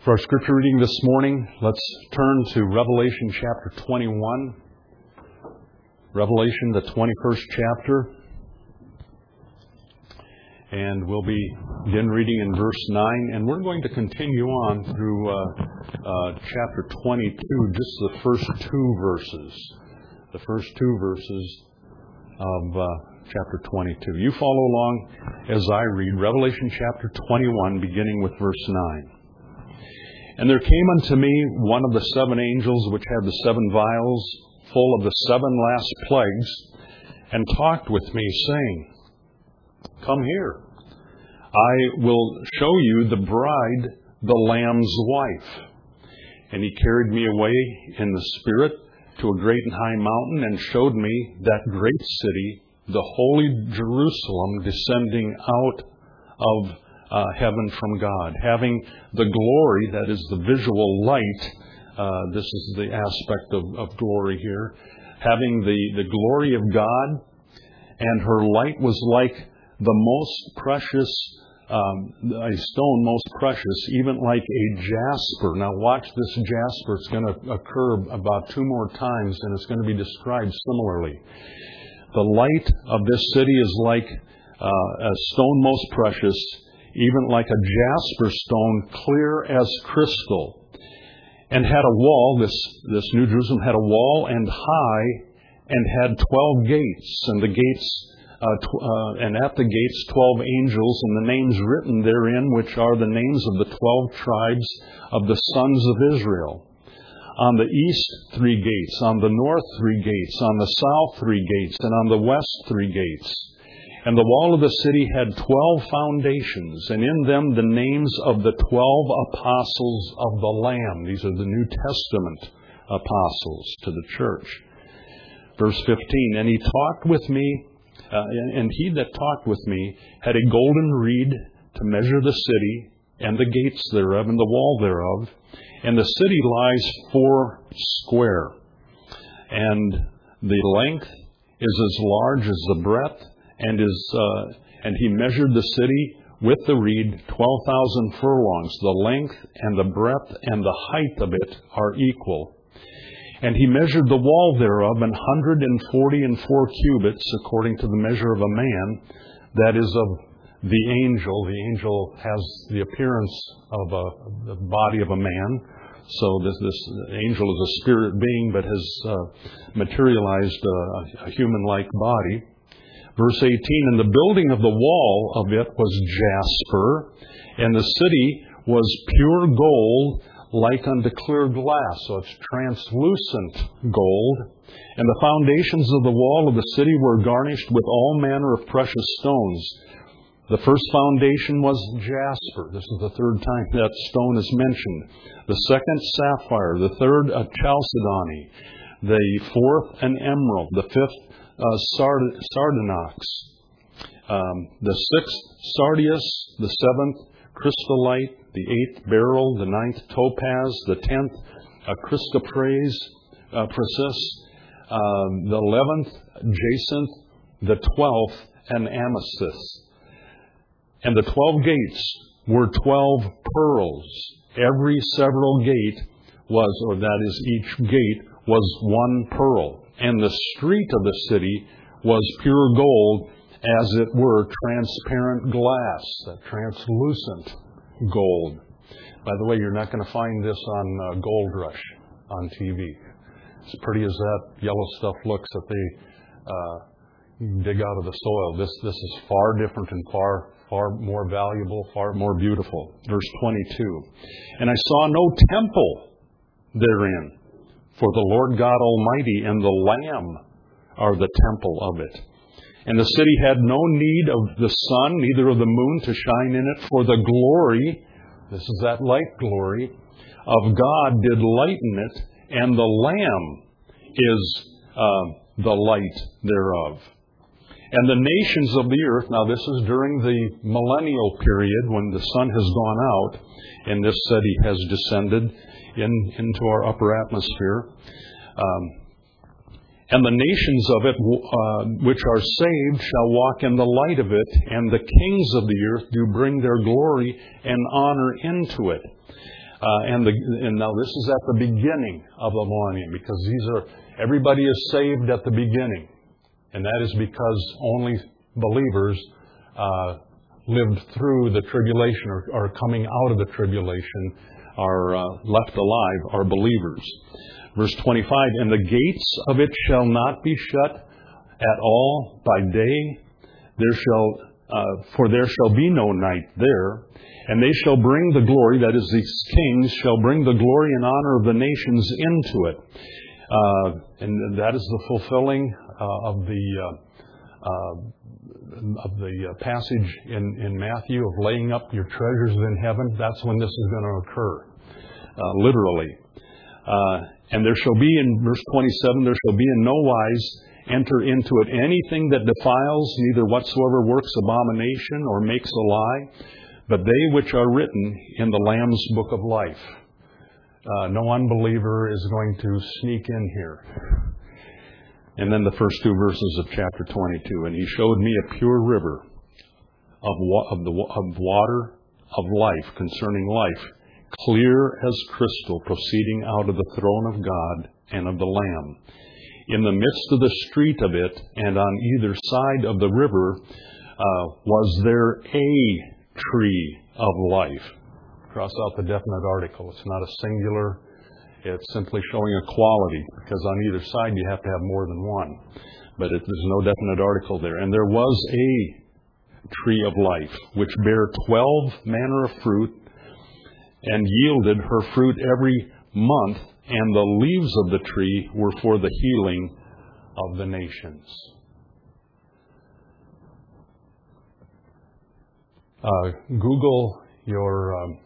For our scripture reading this morning, let's turn to Revelation chapter 21. Revelation, the 21st chapter. And we'll begin reading in verse 9. And we're going to continue on through chapter 22, just the first two verses. The first two verses of chapter 22. You follow along as I read Revelation chapter 21, beginning with verse 9. And there came unto me one of the seven angels which had the seven vials full of the seven last plagues, and talked with me, saying, Come here, I will show you the bride, the Lamb's wife. And he carried me away in the Spirit to a great and high mountain, and showed me that great city, the holy Jerusalem, descending out of heaven from God, having the glory, that is the visual light. This is the aspect of glory here. Having the glory of God, and her light was like the most precious, a stone most precious, even like a jasper. Now watch this jasper. It's going to occur about two more times, and it's going to be described similarly. The light of this city is like a stone most precious, even like a jasper stone, clear as crystal, and had a wall. This New Jerusalem had a wall, and high, and had 12 gates, and the gates, and at the gates 12 angels, and the names written therein, which are the names of the 12 tribes of the sons of Israel. On the east 3 gates, on the north 3 gates, on the south 3 gates, and on the west 3 gates. And the wall of the city had 12 foundations, and in them the names of the 12 apostles of the Lamb. These are the New Testament apostles to the church. Verse 15, And he talked with me, and he that talked with me had a golden reed to measure the city, and the gates thereof, and the wall thereof. And the city lies 4 square, and the length is as large as the breadth, and he measured the city with the reed 12,000 furlongs. The length and the breadth and the height of it are equal. And he measured the wall thereof 144 cubits, according to the measure of a man, that is of the angel. The angel has the appearance of the body of a man. So this angel is a spirit being, but has materialized a human-like body. Verse 18, And the building of the wall of it was jasper, and the city was pure gold, like unto clear glass. So it's translucent gold. And the foundations of the wall of the city were garnished with all manner of precious stones. The first foundation was jasper. This is the third time that stone is mentioned. The second, sapphire. The third, a chalcedony. The fourth, an emerald. The fifth, sardonyx. The sixth, sardius. The seventh, crystallite. The eighth, beryl. The ninth, topaz. The 10th, a chrysoprase, the 11th, jacinth. The 12th, an amethyst. And the 12 gates were 12 pearls. Every several gate was, or that is, each gate was 1 pearl. And the street of the city was pure gold, as it were transparent glass, that translucent gold. By the way, you're not going to find this on Gold Rush on TV. As pretty as that yellow stuff looks that they dig out of the soil, this is far different and far more valuable, far more beautiful. Verse 22, And I saw no temple therein, for the Lord God Almighty and the Lamb are the temple of it. And the city had no need of the sun, neither of the moon to shine in it, for the glory, this is that light glory, of God did lighten it, and the Lamb is the light thereof. And the nations of the earth, now this is during the millennial period when the sun has gone out and this city has descended into our upper atmosphere. And the nations of it which are saved shall walk in the light of it, and the kings of the earth do bring their glory and honor into it. And now this is at the beginning of the millennium, because everybody is saved at the beginning. And that is because only believers lived through the tribulation or coming out of the tribulation are left alive, are believers. Verse 25, and the gates of it shall not be shut at all by day. For there shall be no night there. And they shall bring the glory, that is, these kings shall bring the glory and honor of the nations into it. And that is the fulfilling of the passage in Matthew of laying up your treasures in heaven. That's when this is going to occur, literally. And there shall be, in verse 27, there shall be in no wise enter into it anything that defiles, neither whatsoever works abomination or makes a lie, but they which are written in the Lamb's book of life. No unbeliever is going to sneak in here. And then the first two verses of chapter 22. And he showed me a pure river of water of life, concerning life, clear as crystal, proceeding out of the throne of God and of the Lamb. In the midst of the street of it, and on either side of the river, was there a tree of life. Cross out the definite article. It's not a singular. It's simply showing a quality, because on either side you have to have more than one. But there's no definite article there. And there was a tree of life, which bare 12 manner of fruit, and yielded her fruit every month, and the leaves of the tree were for the healing of the nations. Google your...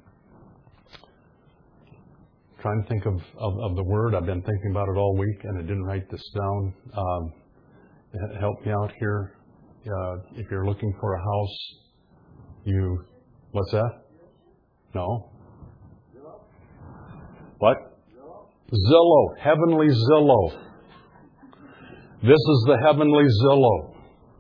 trying to think of the word. I've been thinking about it all week, and I didn't write this down. Help me out here. If you're looking for a house, what's that? No. What? Zillow. Heavenly Zillow. This is the heavenly Zillow.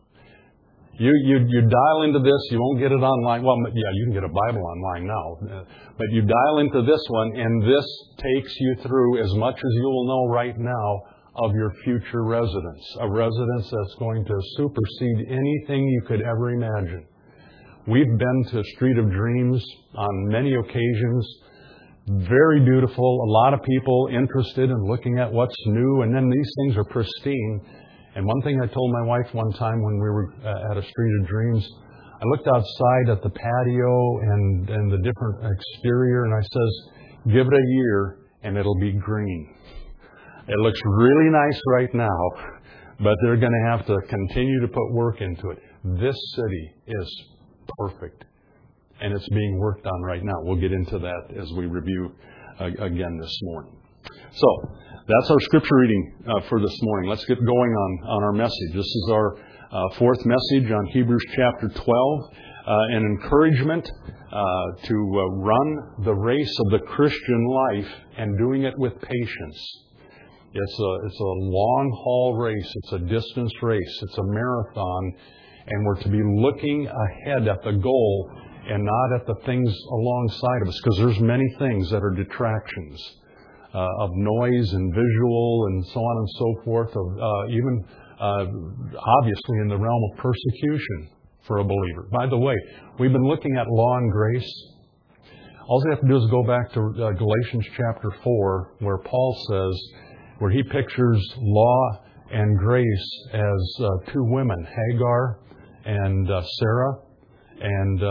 You dial into this, you won't get it online. Well, yeah, you can get a Bible online now. But you dial into this one, and this takes you through as much as you will know right now of your future residence. A residence that's going to supersede anything you could ever imagine. We've been to Street of Dreams on many occasions. Very beautiful. A lot of people interested in looking at what's new. And then these things are pristine. And one thing I told my wife one time when we were at a Street of Dreams, I looked outside at the patio and the different exterior, and I says, give it a year and it'll be green. It looks really nice right now, but they're going to have to continue to put work into it. This city is perfect, and it's being worked on right now. We'll get into that as we review again this morning. So, that's our scripture reading for this morning. Let's get going on our message. This is our fourth message on Hebrews chapter 12, an encouragement to run the race of the Christian life and doing it with patience. It's a long-haul race. It's a distance race. It's a marathon, and we're to be looking ahead at the goal and not at the things alongside of us, because there's many things that are distractions. Of noise and visual and so on and so forth, even obviously in the realm of persecution for a believer. By the way, we've been looking at law and grace. All you have to do is go back to Galatians chapter 4, where Paul says, where he pictures law and grace as two women, Hagar and Sarah, and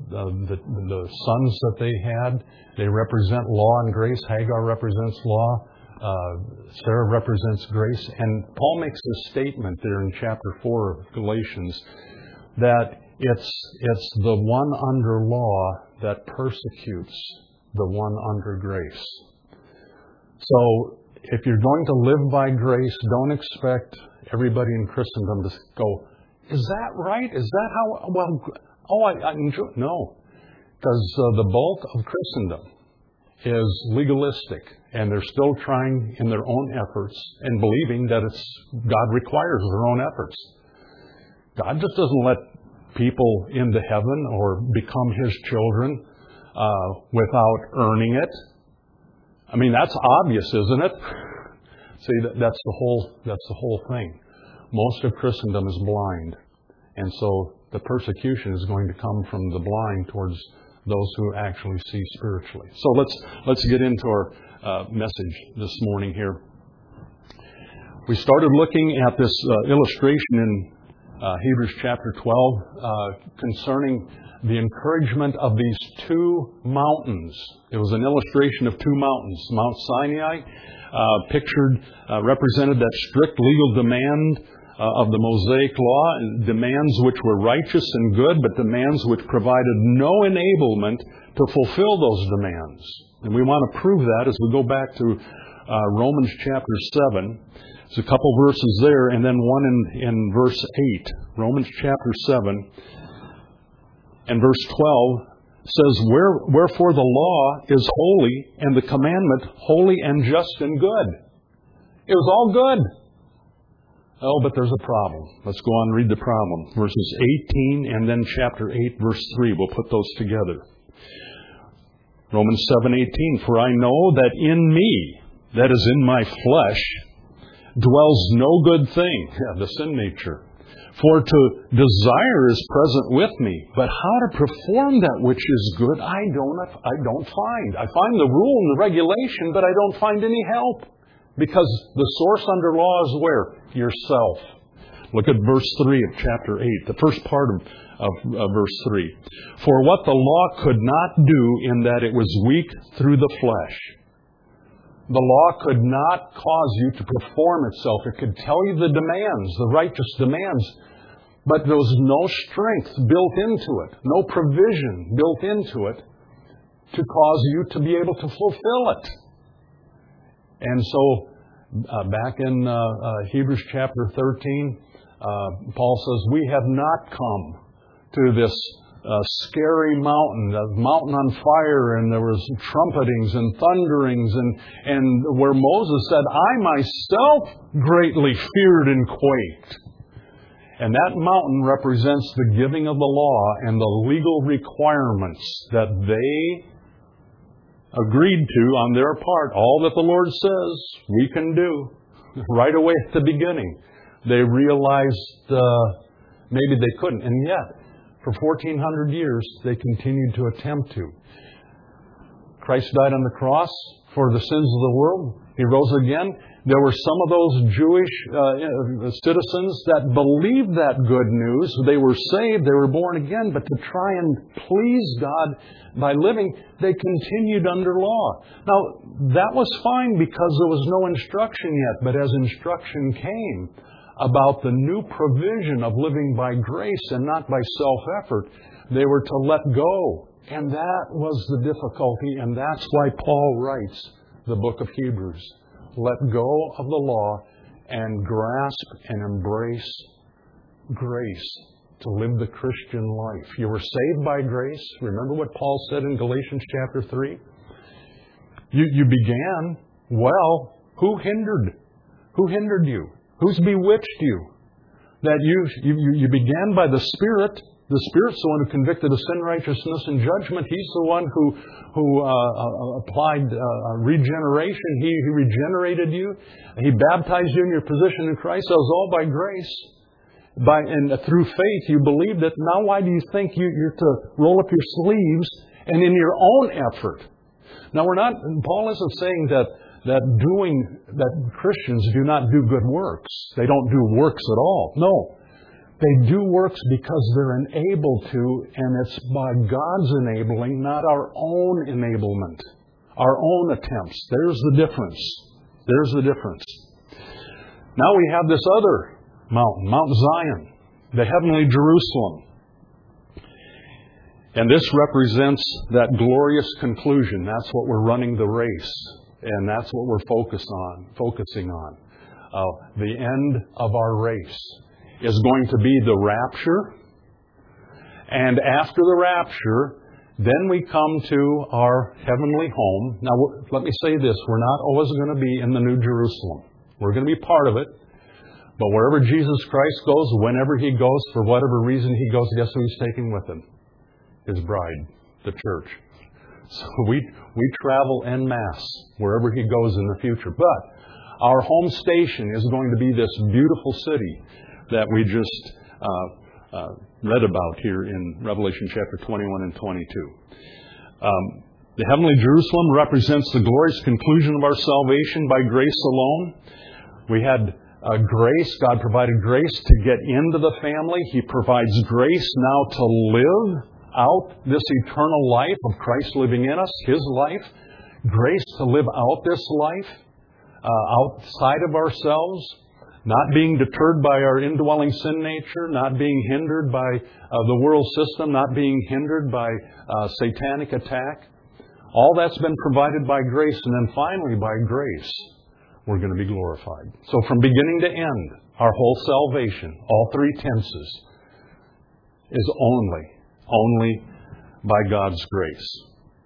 the sons that they had. They represent law and grace. Hagar represents law. Sarah represents grace. And Paul makes this statement there in chapter 4 of Galatians that it's the one under law that persecutes the one under grace. So if you're going to live by grace, don't expect everybody in Christendom to go, is that right? Is that how... Well, I enjoy... No. Because the bulk of Christendom is legalistic, and they're still trying in their own efforts and believing that God requires their own efforts. God just doesn't let people into heaven or become His children without earning it. I mean, that's obvious, isn't it? See, that's the whole thing. Most of Christendom is blind. And so the persecution is going to come from the blind towards those who actually see spiritually. So let's get into our message this morning here. We started looking at this illustration in Hebrews chapter 12 concerning the encouragement of these two mountains. It was an illustration of two mountains. Mount Sinai represented that strict legal demand of the Mosaic Law, demands which were righteous and good, but demands which provided no enablement to fulfill those demands. And we want to prove that as we go back to Romans chapter 7. There's a couple verses there, and then one in verse 8. Romans chapter 7 and verse 12 says, Wherefore the law is holy, and the commandment holy and just and good. It was all good. Oh, but there's a problem. Let's go on and read the problem. Verses 18 and then chapter 8, verse 3. We'll put those together. Romans 7:18. For I know that in me, that is in my flesh, dwells no good thing. Yeah, the sin nature. For to desire is present with me, but how to perform that which is good, I don't find. I find the rule and the regulation, but I don't find any help. Because the source under law is where? Yourself. Look at verse 3 of chapter 8, the first part of verse 3. For what the law could not do in that it was weak through the flesh. The law could not cause you to perform itself. It could tell you the demands, the righteous demands, but there was no strength built into it, no provision built into it to cause you to be able to fulfill it. And so, back in Hebrews chapter 13, Paul says, we have not come to this scary mountain, a mountain on fire, and there was trumpetings and thunderings, and where Moses said, I myself greatly feared and quaked. And that mountain represents the giving of the law and the legal requirements that they agreed to on their part. All that the Lord says we can do. Right away at the beginning, they realized maybe they couldn't. And yet, for 1,400 years, they continued to attempt to. Christ died on the cross for the sins of the world. He rose again. There were some of those Jewish citizens that believed that good news. They were saved. They were born again. But to try and please God by living, they continued under law. Now, that was fine because there was no instruction yet. But as instruction came about the new provision of living by grace and not by self-effort, they were to let go. And that was the difficulty. And that's why Paul writes the book of Hebrews. Let go of the law and grasp and embrace grace to live the Christian life. You were saved by grace. Remember what Paul said in Galatians chapter 3? You began. Well, who hindered? Who hindered you? Who's bewitched you? That you began by the Spirit. The Spirit's the one who convicted of sin, righteousness, and judgment. He's the one who applied regeneration. He regenerated you. He baptized you in your position in Christ. That was all by grace. And through faith, you believed it. Now, why do you think you're to roll up your sleeves and in your own effort? Now, Paul isn't saying that Christians do not do good works. They don't do works at all. No. They do works because they're enabled to, and it's by God's enabling, not our own enablement, our own attempts. There's the difference. There's the difference. Now we have this other mountain, Mount Zion, the heavenly Jerusalem. And this represents that glorious conclusion. That's what we're running the race. And that's what we're focusing on. The end of our race is going to be the rapture. And after the rapture, then we come to our heavenly home. Now, let me say this. We're not always going to be in the New Jerusalem. We're going to be part of it. But wherever Jesus Christ goes, whenever He goes, for whatever reason He goes, guess who He's taking with Him? His bride, the church. So we travel en masse wherever He goes in the future. But our home station is going to be this beautiful city that we just read about here in Revelation chapter 21 and 22. The heavenly Jerusalem represents the glorious conclusion of our salvation by grace alone. We had grace. God provided grace to get into the family. He provides grace now to live out this eternal life of Christ living in us, His life. Grace to live out this life outside of ourselves, not being deterred by our indwelling sin nature, not being hindered by the world system, not being hindered by satanic attack. All that's been provided by grace, and then finally by grace, we're going to be glorified. So from beginning to end, our whole salvation, all three tenses, is only by God's grace.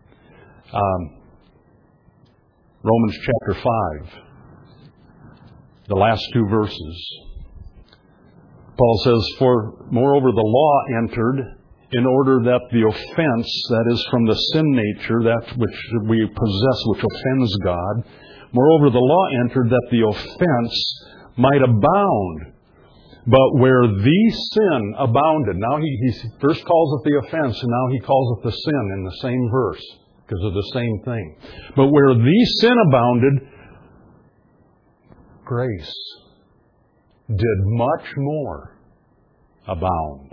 Romans chapter 5, the last two verses. Paul says, "For moreover the law entered in order that the offense, that is from the sin nature, that which we possess, which offends God, moreover the law entered that the offense might abound. But where the sin abounded," now he first calls it the offense, and now he calls it the sin in the same verse, because of the same thing. "But where the sin abounded, grace did much more abound.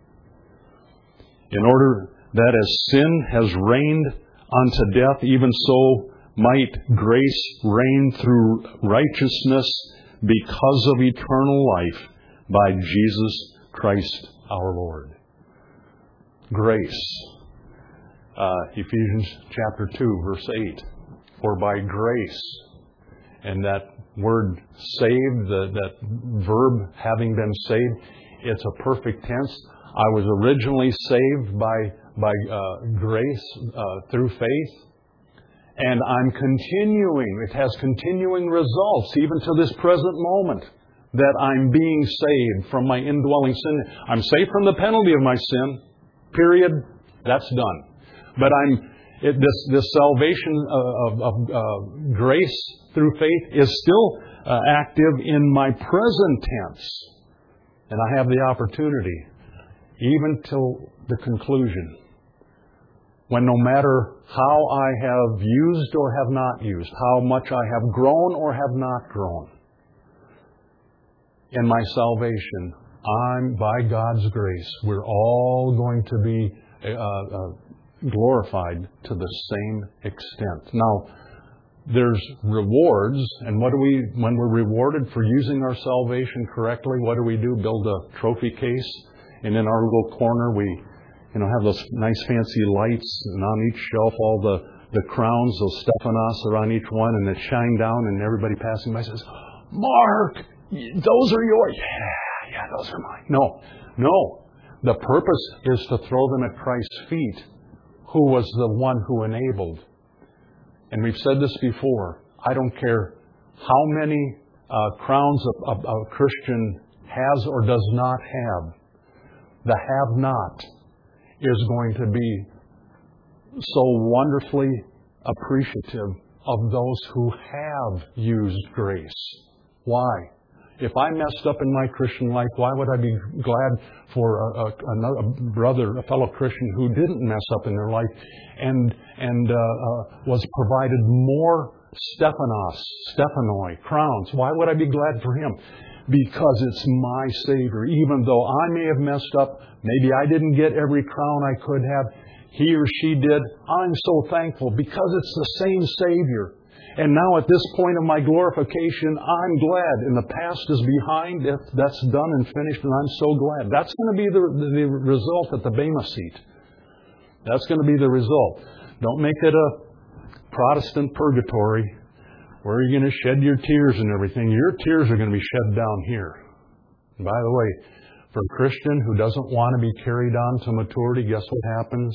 In order that as sin has reigned unto death, even so might grace reign through righteousness because of eternal life by Jesus Christ our Lord." Grace. Ephesians chapter 2, verse 8. "For by grace," and that word saved, that verb having been saved, it's a perfect tense. I was originally saved by grace through faith. And I'm continuing. It has continuing results, even to this present moment, that I'm being saved from my indwelling sin. I'm saved from the penalty of my sin. Period. That's done. But this salvation of grace through faith is still active in my present tense. And I have the opportunity, even till the conclusion, when no matter how I have used or have not used, how much I have grown or have not grown in my salvation, I'm, by God's grace, we're all going to be glorified to the same extent. Now, there's rewards, and when we're rewarded for using our salvation correctly, what do? Build a trophy case, and in our little corner we have those nice fancy lights, and on each shelf all the crowns, those Stephanos are on each one, and they shine down, and everybody passing by says, "Mark, those are yours." Yeah, those are mine. No. The purpose is to throw them at Christ's feet, who was the one who enabled. And we've said this before. I don't care how many crowns a Christian has or does not have. The have-not is going to be so wonderfully appreciative of those who have used grace. Why? If I messed up in my Christian life, why would I be glad for another brother, a fellow Christian who didn't mess up in their life and was provided more Stephanoi, crowns? Why would I be glad for him? Because it's my Savior. Even though I may have messed up, maybe I didn't get every crown I could have, he or she did, I'm so thankful because it's the same Savior. And now at this point of my glorification, I'm glad. And the past is behind. That's done and finished, and I'm so glad. That's going to be the result at the Bema seat. That's going to be the result. Don't make it a Protestant purgatory where you're going to shed your tears and everything. Your tears are going to be shed down here. And by the way, for a Christian who doesn't want to be carried on to maturity, guess what happens?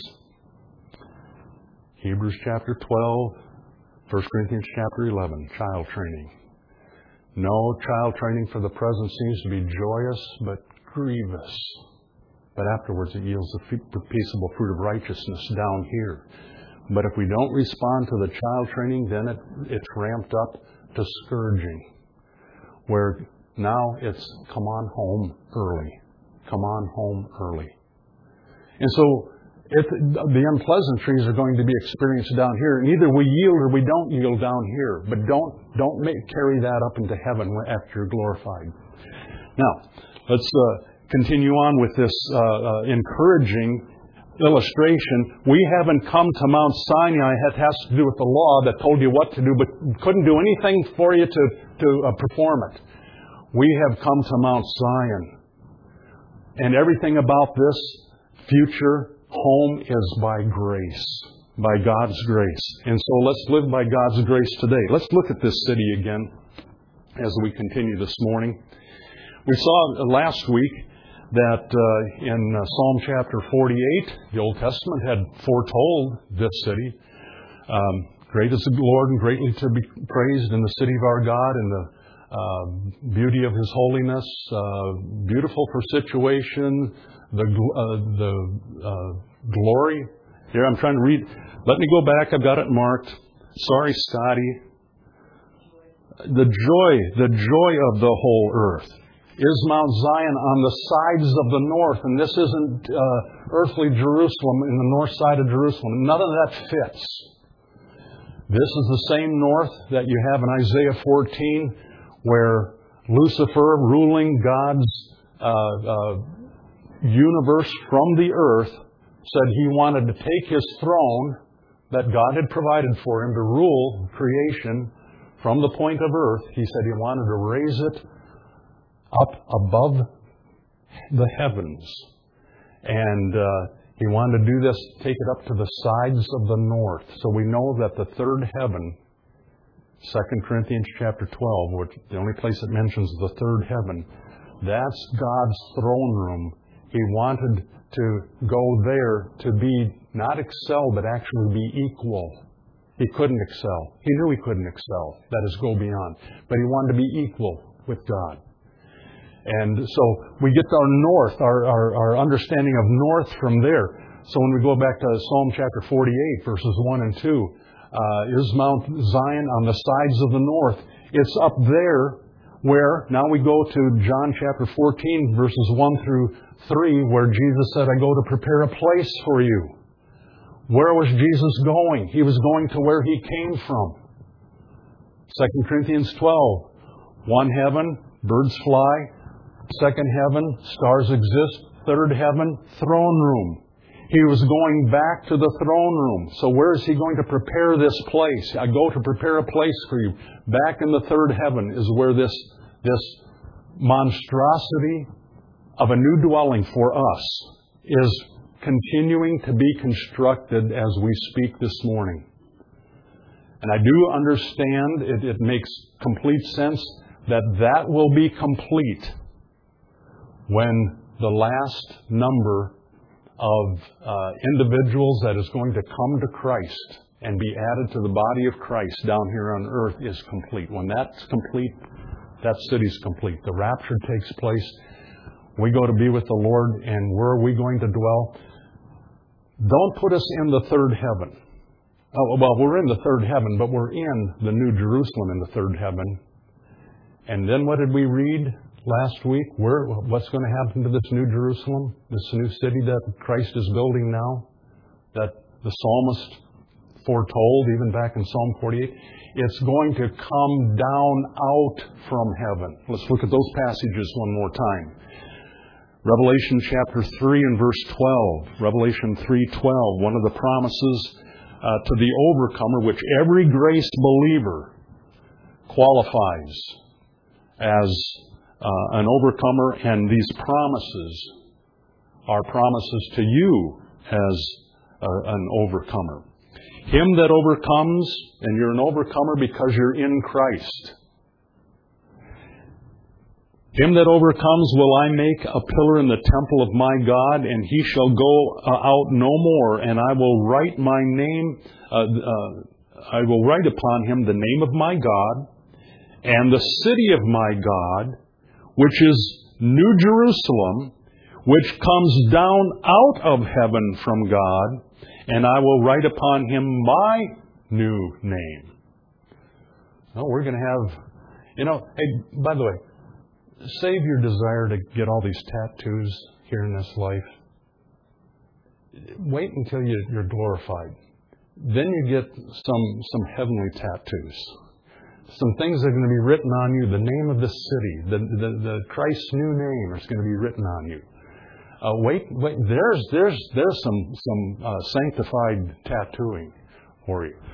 Hebrews chapter 12, 1 Corinthians chapter 11, child training. No, child training for the present seems to be joyous, but grievous. But afterwards it yields the peaceable fruit of righteousness down here. But if we don't respond to the child training, then it's ramped up to scourging, where now it's come on home early. Come on home early. And so the unpleasantries are going to be experienced down here. And either we yield or we don't yield down here. But don't carry that up into heaven after you're glorified. Now, let's continue on with this encouraging illustration. We haven't come to Mount Sinai. It has to do with the law that told you what to do, but couldn't do anything for you to perform it. We have come to Mount Zion. And everything about this future home is by grace, by God's grace. And so let's live by God's grace today. Let's look at this city again as we continue this morning. We saw last week that in Psalm chapter 48, the Old Testament had foretold this city. Great is the Lord and greatly to be praised in the city of our God, and the beauty of His holiness, beautiful for situation, the glory. Here, I'm trying to read. Let me go back. I've got it marked. Sorry, Scotty. The joy of the whole earth is Mount Zion on the sides of the north. And this isn't earthly Jerusalem in the north side of Jerusalem. None of that fits. This is the same north that you have in Isaiah 14, where Lucifer, ruling God's universe from the earth, said he wanted to take his throne that God had provided for him to rule creation from the point of earth. He said he wanted to raise it up above the heavens. And he wanted to do this, take it up to the sides of the north. So we know that the third heaven, 2 Corinthians chapter 12, which the only place it mentions the third heaven, that's God's throne room. He wanted to go there to be, not excel, but actually be equal. He couldn't excel. He knew he couldn't excel. That is, go beyond. But he wanted to be equal with God. And so we get our north, our understanding of north from there. So when we go back to Psalm chapter 48, verses 1 and 2, is Mount Zion on the sides of the north. It's up there where, now we go to John chapter 14, verses 1 through 3, where Jesus said, I go to prepare a place for you. Where was Jesus going? He was going to where He came from. 2 Corinthians 12, one heaven, birds fly. Second heaven, stars exist. Third heaven, throne room. He was going back to the throne room. So where is He going to prepare this place? I go to prepare a place for you. Back in the third heaven is where this monstrosity of a new dwelling for us is continuing to be constructed as we speak this morning. And I do understand, it makes complete sense that will be complete when the last number of individuals that is going to come to Christ and be added to the body of Christ down here on earth is complete. When that's complete, that city's complete. The rapture takes place. We go to be with the Lord, and where are we going to dwell? Don't put us in the third heaven. Oh, well, we're in the third heaven, but we're in the New Jerusalem in the third heaven. And then what did we read last week? What's going to happen to this New Jerusalem, this new city that Christ is building now, that the psalmist foretold even back in Psalm 48? It's going to come down out from heaven. Let's look at those passages one more time. Revelation chapter 3 and verse 12. Revelation 3:12, one of the promises to the overcomer, which every graced believer qualifies as an overcomer, and these promises are promises to you as an overcomer. Him that overcomes, and you're an overcomer because you're in Christ. Him that overcomes will I make a pillar in the temple of my God, and he shall go out no more, and I will write my name, I will write upon him the name of my God, and the city of my God, which is New Jerusalem, which comes down out of heaven from God, and I will write upon him my new name. Well, we're going to have, hey, by the way, save your desire to get all these tattoos here in this life. Wait until you're glorified. Then you get some heavenly tattoos. Some things that are going to be written on you. The name of the city, the Christ's new name is going to be written on you. Wait. There's some sanctified tattooing for you.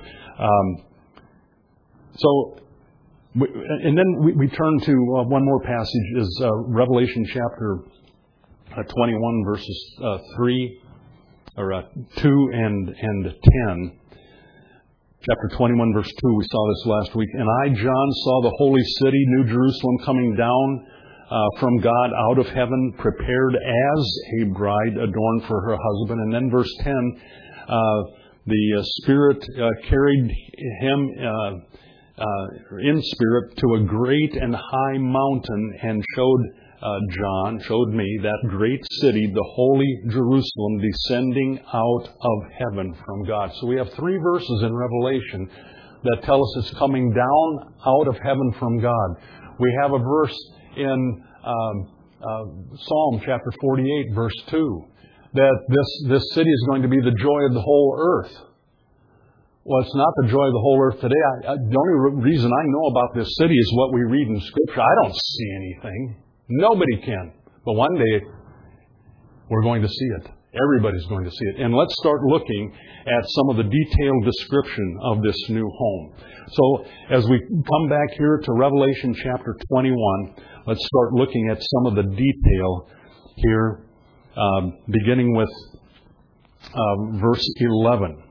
And then we turn to one more passage, is Revelation chapter 21, verses 2 and 10. Chapter 21, verse 2, we saw this last week. And I, John, saw the holy city, New Jerusalem, coming down from God out of heaven, prepared as a bride adorned for her husband. And then verse 10, the Spirit carried him in spirit to a great and high mountain and showed me that great city, the holy Jerusalem, descending out of heaven from God. So we have 3 verses in Revelation that tell us it's coming down out of heaven from God. We have a verse in Psalm chapter 48, verse 2, that this city is going to be the joy of the whole earth. Well, it's not the joy of the whole earth today. The only reason I know about this city is what we read in Scripture. I don't see anything. Nobody can. But one day, we're going to see it. Everybody's going to see it. And let's start looking at some of the detailed description of this new home. So, as we come back here to Revelation chapter 21, let's start looking at some of the detail here, beginning with verse 11.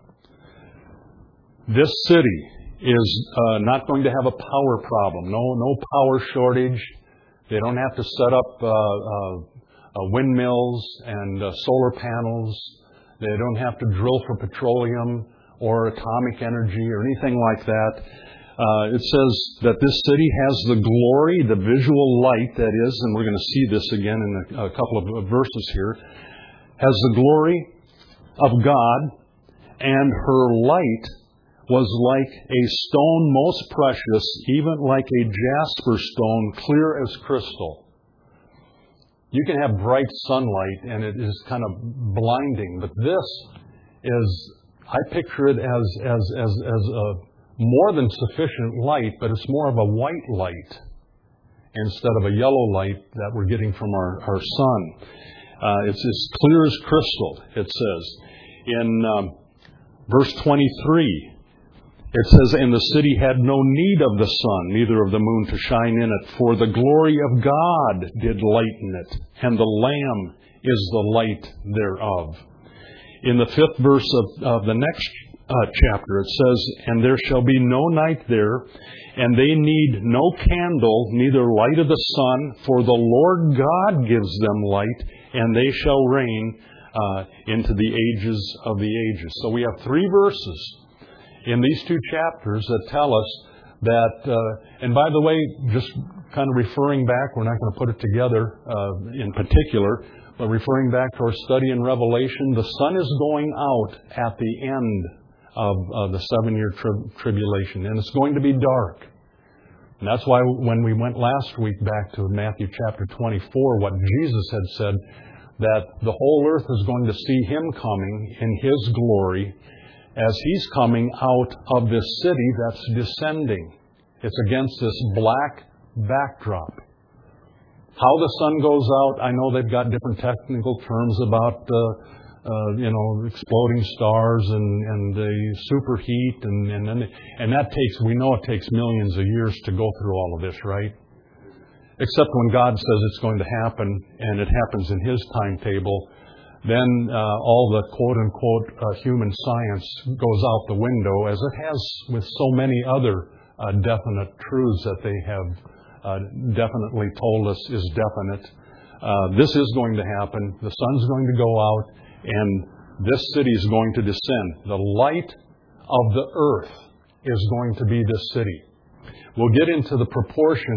This city is not going to have a power problem. No power shortage. They don't have to set up windmills and solar panels. They don't have to drill for petroleum or atomic energy or anything like that. It says that this city has the glory, the visual light, that is, and we're going to see this again in a couple of verses here, has the glory of God, and her light was like a stone most precious, even like a jasper stone, clear as crystal. You can have bright sunlight and it is kind of blinding, but this is, I picture it as a more than sufficient light, but it's more of a white light instead of a yellow light that we're getting from our sun. It's as clear as crystal, it says. In verse 23, it says, and the city had no need of the sun, neither of the moon to shine in it, for the glory of God did lighten it, and the Lamb is the light thereof. In the 5th verse of the next chapter, it says, and there shall be no night there, and they need no candle, neither light of the sun, for the Lord God gives them light, and they shall reign into the ages of the ages. So we have 3 verses in these 2 chapters that tell us that, and by the way, just kind of referring back, we're not going to put it together in particular, but referring back to our study in Revelation, the sun is going out at the end of the 7-year tribulation, and it's going to be dark. And that's why when we went last week back to Matthew chapter 24, what Jesus had said, that the whole earth is going to see Him coming in His glory as He's coming out of this city that's descending. It's against this black backdrop. How the sun goes out, I know they've got different technical terms about exploding stars and the superheat, and that takes, we know it takes millions of years to go through all of this, right? Except when God says it's going to happen, and it happens in His timetable, then all the quote-unquote human science goes out the window, as it has with so many other definite truths that they have definitely told us is definite. This is going to happen. The sun's going to go out, and this city is going to descend. The light of the earth is going to be this city. We'll get into the proportion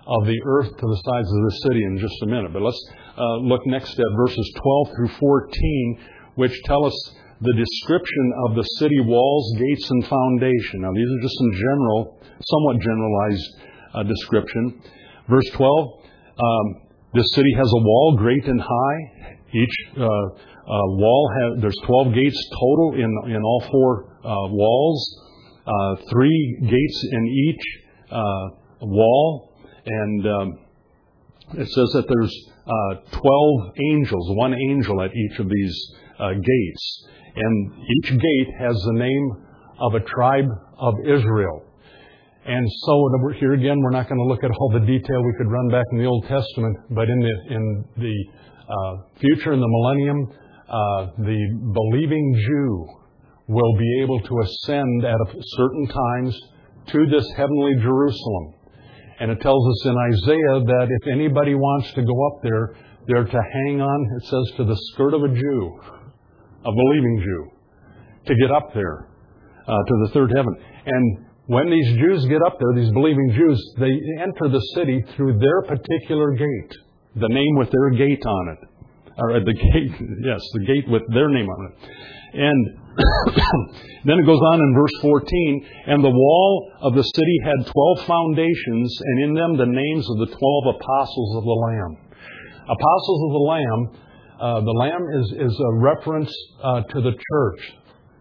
of the earth to the sides of the city in just a minute. But let's look next at verses 12 through 14, which tell us the description of the city walls, gates, and foundation. Now, these are just some somewhat generalized description. Verse 12, this city has a wall great and high. Each wall there's 12 gates total in all four walls. 3 gates in each wall. And it says that there's 12 angels, 1 angel at each of these gates. And each gate has the name of a tribe of Israel. And so here again, we're not going to look at all the detail. We could run back in the Old Testament, but in the future, in the millennium, the believing Jew will be able to ascend at certain times to this heavenly Jerusalem. And it tells us in Isaiah that if anybody wants to go up there, they're to hang on, it says, to the skirt of a Jew, a believing Jew, to get up there to the third heaven. And when these Jews get up there, these believing Jews, they enter the city through their particular gate, the name with their gate on it. Or the gate, yes, the gate with their name on it. And then it goes on in verse 14, and the wall of the city had 12 foundations, and in them the names of the 12 apostles of the Lamb. Apostles of the Lamb is a reference to the church.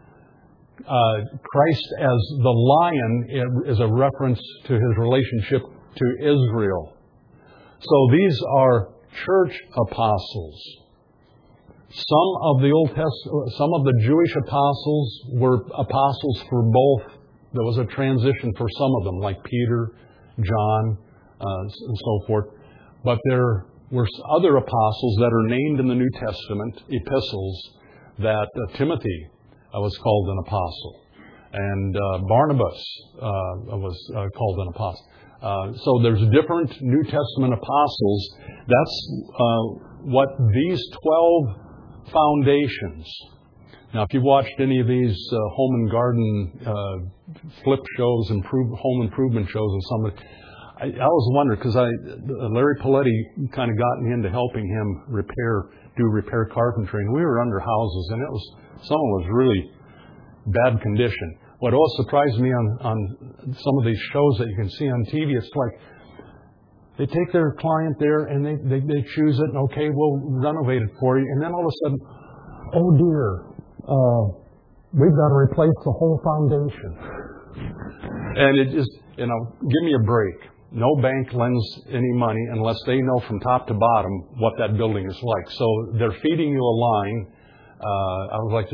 Christ as the lion is a reference to his relationship to Israel. So these are church apostles. Some of the Jewish apostles were apostles for both. There was a transition for some of them, like Peter, John, and so forth. But there were other apostles that are named in the New Testament epistles that Timothy was called an apostle. And Barnabas was called an apostle. So there's different New Testament apostles. That's what these 12 foundations. Now, if you've watched any of these home and garden flip shows, home improvement shows, and some of it, I always wonder, because Larry Paletti kind of got me into helping him do repair carpentry, and we were under houses, and some was really bad condition. What always surprised me on some of these shows that you can see on TV, it's like they take their client there and they choose it, and okay, we'll renovate it for you. And then all of a sudden, oh dear, we've got to replace the whole foundation. And it just, give me a break. No bank lends any money unless they know from top to bottom what that building is like. So they're feeding you a line. I would like to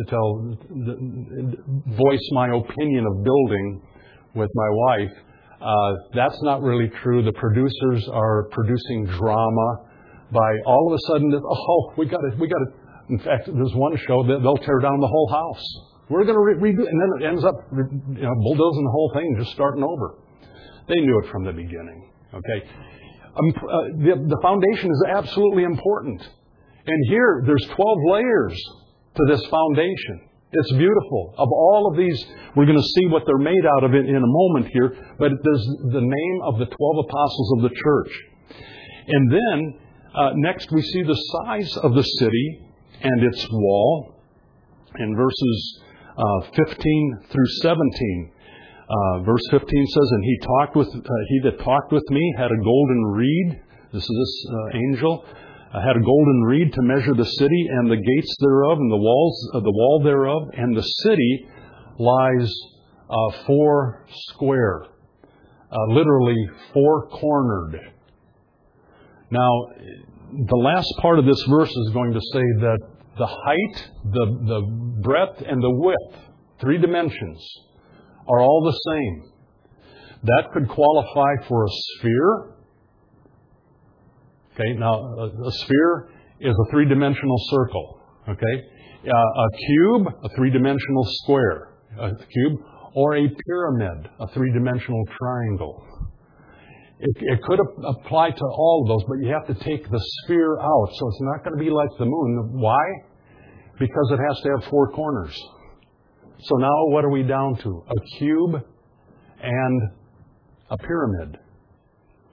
voice my opinion of building with my wife. That's not really true. The producers are producing drama by all of a sudden, we got to. In fact, there's one show that they'll tear down the whole house. We're going to redo it. And then it ends up bulldozing the whole thing and just starting over. They knew it from the beginning. Okay, the foundation is absolutely important. And here, there's 12 layers to this foundation. It's beautiful. Of all of these, we're going to see what they're made out of in a moment here, but there's the name of the 12 apostles of the church. And then, next we see the size of the city and its wall in verses 15 through 17. Verse 15 says, and he that talked with me had a golden reed. This is this angel. Had a golden reed to measure the city and the gates thereof and the wall thereof, and the city lies 4 square, literally 4-cornered. Now, the last part of this verse is going to say that the height, the breadth, and the width, 3 dimensions, are all the same. That could qualify for a sphere. Okay, now a sphere is a 3-dimensional circle. Okay, a cube, a 3-dimensional square, a cube, or a pyramid, a 3-dimensional triangle. It could apply to all of those, but you have to take the sphere out. So it's not going to be like the moon. Why? Because it has to have 4 corners. So now what are we down to? A cube and a pyramid.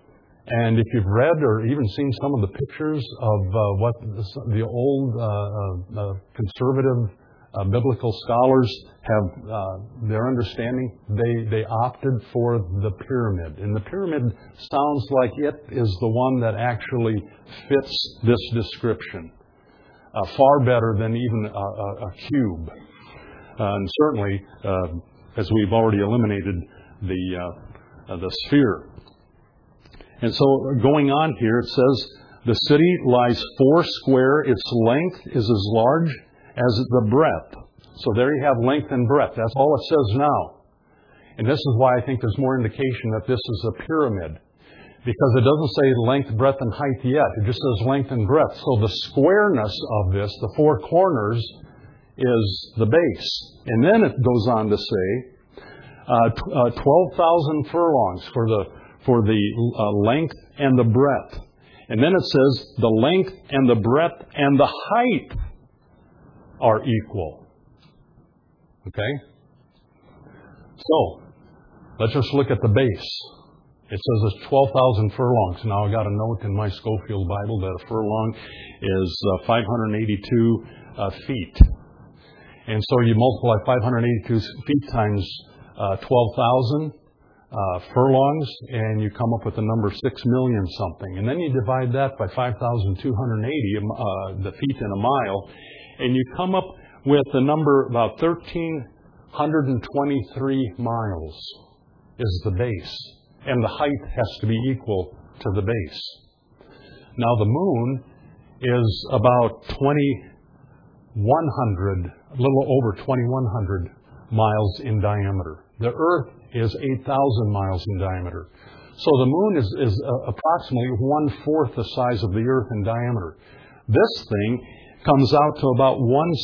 And if you've read or even seen some of the pictures of what the old conservative biblical scholars have their understanding, they opted for the pyramid. And the pyramid sounds like it is the one that actually fits this description far better than even a cube. And certainly, as we've already eliminated the sphere. And so going on here, it says, the city lies 4 square, its length is as large as the breadth. So there you have length and breadth. That's all it says now. And this is why I think there's more indication that this is a pyramid. Because it doesn't say length, breadth, and height yet. It just says length and breadth. So the squareness of this, the 4 corners, is the base. And then it goes on to say 12,000 furlongs for the length and the breadth. And then it says the length and the breadth and the height are equal. Okay? So, let's just look at the base. It says it's 12,000 furlongs. Now, I got a note in my Schofield Bible that a furlong is 582 feet. And so you multiply 582 feet times 12,000 furlongs, and you come up with the number 6 million something. And then you divide that by 5,280 the feet in a mile, and you come up with the number about 1,323 miles is the base. And the height has to be equal to the base. Now the moon is about 2,100, a little over 2,100 miles in diameter. The Earth is 8,000 miles in diameter. So the moon is approximately 1/4 the size of the Earth in diameter. This thing comes out to about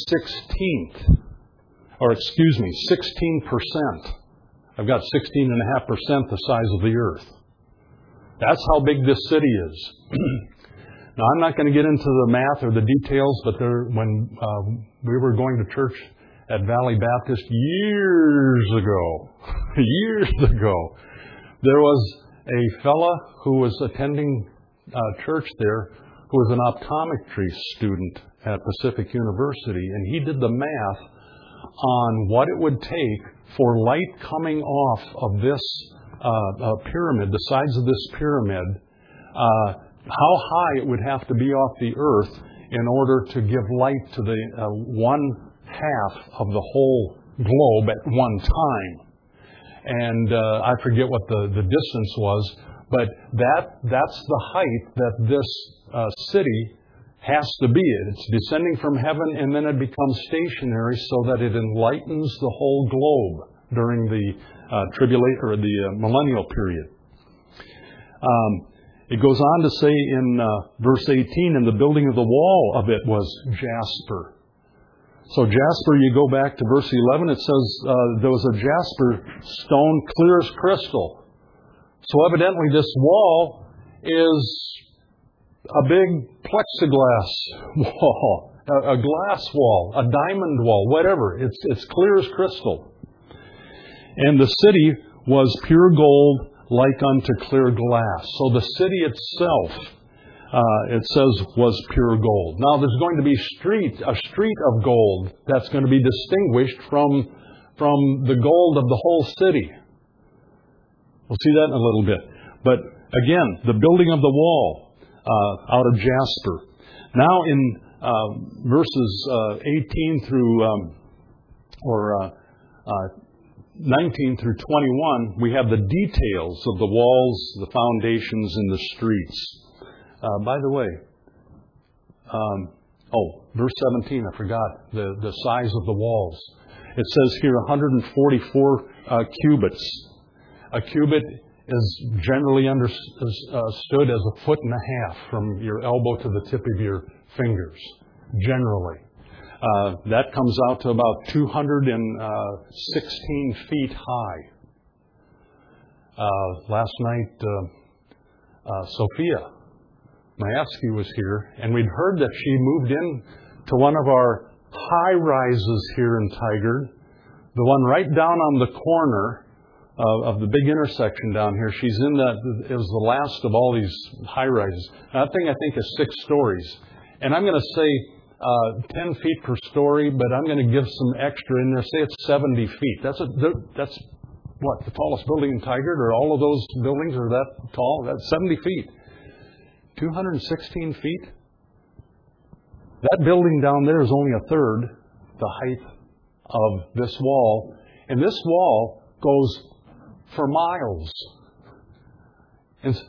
16%. I've got 16.5% the size of the Earth. That's how big this city is. Now, I'm not going to get into the math or the details, but when we were going to church at Valley Baptist years ago, there was a fella who was attending church there who was an optometry student at Pacific University, and he did the math on what it would take for light coming off of this pyramid, the sides of this pyramid, how high it would have to be off the Earth in order to give light to the 1/2 of the whole globe at one time. And I forget what the distance was, but that's the height that this city has to be. It's descending from heaven, and then it becomes stationary so that it enlightens the whole globe during the tribulation or the millennial period. It goes on to say in verse 18, and the building of the wall of it was jasper. So jasper, you go back to verse 11, it says there was a jasper stone clear as crystal. So evidently this wall is a big plexiglass wall, a glass wall, a diamond wall, whatever. It's clear as crystal. And the city was pure gold like unto clear glass. So the city itself, it says, was pure gold. Now there's going to be a street of gold that's going to be distinguished from the gold of the whole city. We'll see that in a little bit. But again, the building of the wall out of jasper. Now in verses 18 through 19 through 21, we have the details of the walls, the foundations, and the streets. By the way, verse 17, I forgot the size of the walls. It says here 144 cubits. A cubit is generally understood as 1.5 feet from your elbow to the tip of your fingers, generally. That comes out to about 216 feet high. Last night, Sophia Mayaski was here, and we'd heard that she moved in to one of our high rises here in Tigard, the one right down on the corner of the big intersection down here. She's in that, it was the last of all these high-rises. That thing, I think, is 6 stories. And I'm going to say 10 feet per story, but I'm going to give some extra in there. Say it's 70 feet. That's what, the tallest building in Tigard? Or all of those buildings are that tall? That's 70 feet. 216 feet? That building down there is only a third the height of this wall. And this wall goes for miles. It's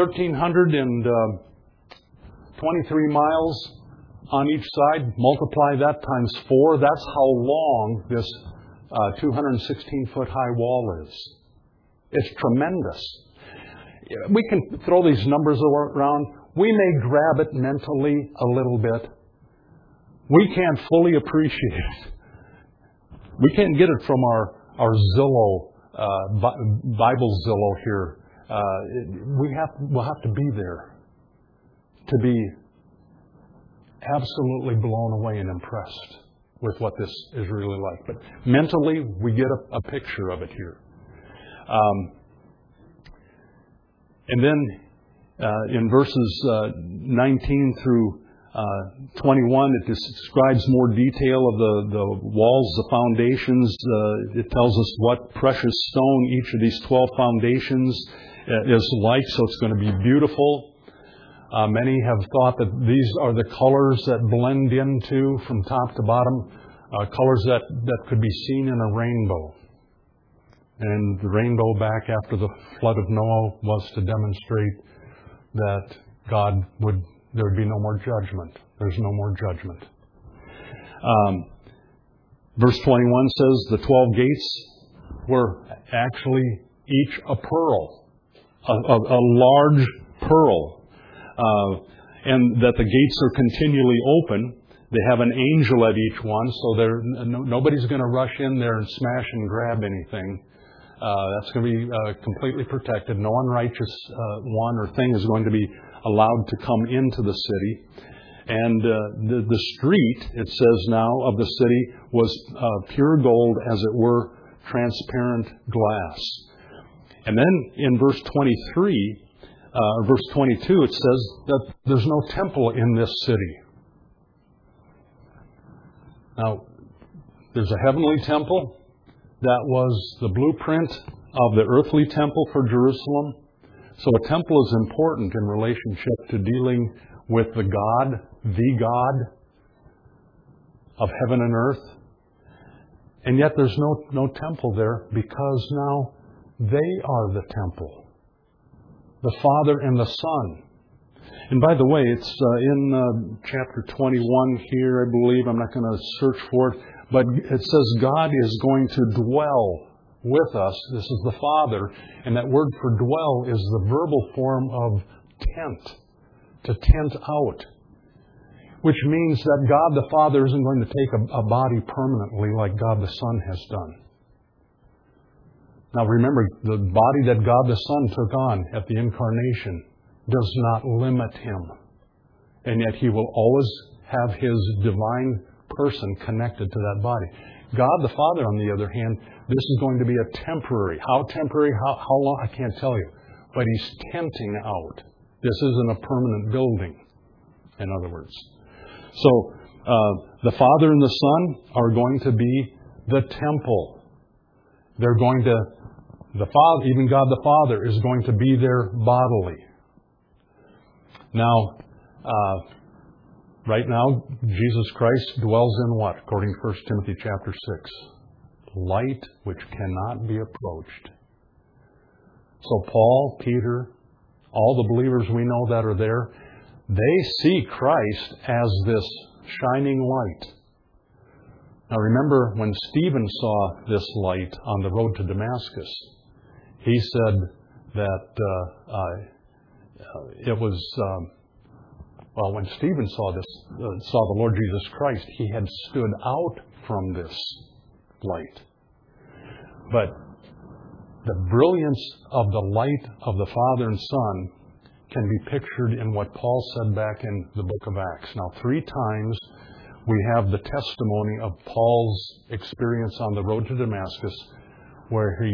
1,323 miles on each side. Multiply that times 4. That's how long this 216-foot high wall is. It's tremendous. We can throw these numbers around. We may grab it mentally a little bit. We can't fully appreciate it. We can't get it from our Zillow, Bible Zillow here. We'll have to be there to be absolutely blown away and impressed with what this is really like. But mentally, we get a picture of it here. And then in verses 19 through 21, it describes more detail of the walls, the foundations. It tells us what precious stone each of these 12 foundations is like, so it's going to be beautiful. Many have thought that these are the colors that blend into, from top to bottom, colors that could be seen in a rainbow. And the rainbow back after the flood of Noah was to demonstrate that there would be no more judgment. There's no more judgment. Verse 21 says the 12 gates were actually each a pearl, a large pearl. And that the gates are continually open. They have an angel at each one, so nobody's going to rush in there and smash and grab anything. That's going to be completely protected. No unrighteous one or thing is going to be allowed to come into the city. And the street, it says now, of the city was pure gold, as it were, transparent glass. And then in verse 23, verse 22, it says that there's no temple in this city. Now, there's a heavenly temple that was the blueprint of the earthly temple for Jerusalem. So a temple is important in relationship to dealing with the God of heaven and earth. And yet there's no temple there, because now they are the temple. The Father and the Son. And by the way, it's in chapter 21 here, I believe. I'm not going to search for it. But it says God is going to dwell with us. This is the Father. And that word for dwell is the verbal form of tent. To tent out. Which means that God the Father isn't going to take a body permanently like God the Son has done. Now remember, the body that God the Son took on at the incarnation does not limit Him. And yet He will always have His divine person connected to that body. God the Father, on the other hand, this is going to be a temporary. How temporary, how long, I can't tell you. But He's tenting out. This isn't a permanent building, in other words. So, the Father and the Son are going to be the temple. They're going to, even God the Father is going to be there bodily. Now, right now, Jesus Christ dwells in what? According to 1 Timothy chapter 6. Light which cannot be approached. So Paul, Peter, all the believers we know that are there, they see Christ as this shining light. Now remember, when Stephen saw this light on the road to Damascus, he said that it was, when Stephen saw the Lord Jesus Christ, he had stood out from this light. But the brilliance of the light of the Father and Son can be pictured in what Paul said back in the book of Acts. Now, 3 times we have the testimony of Paul's experience on the road to Damascus, where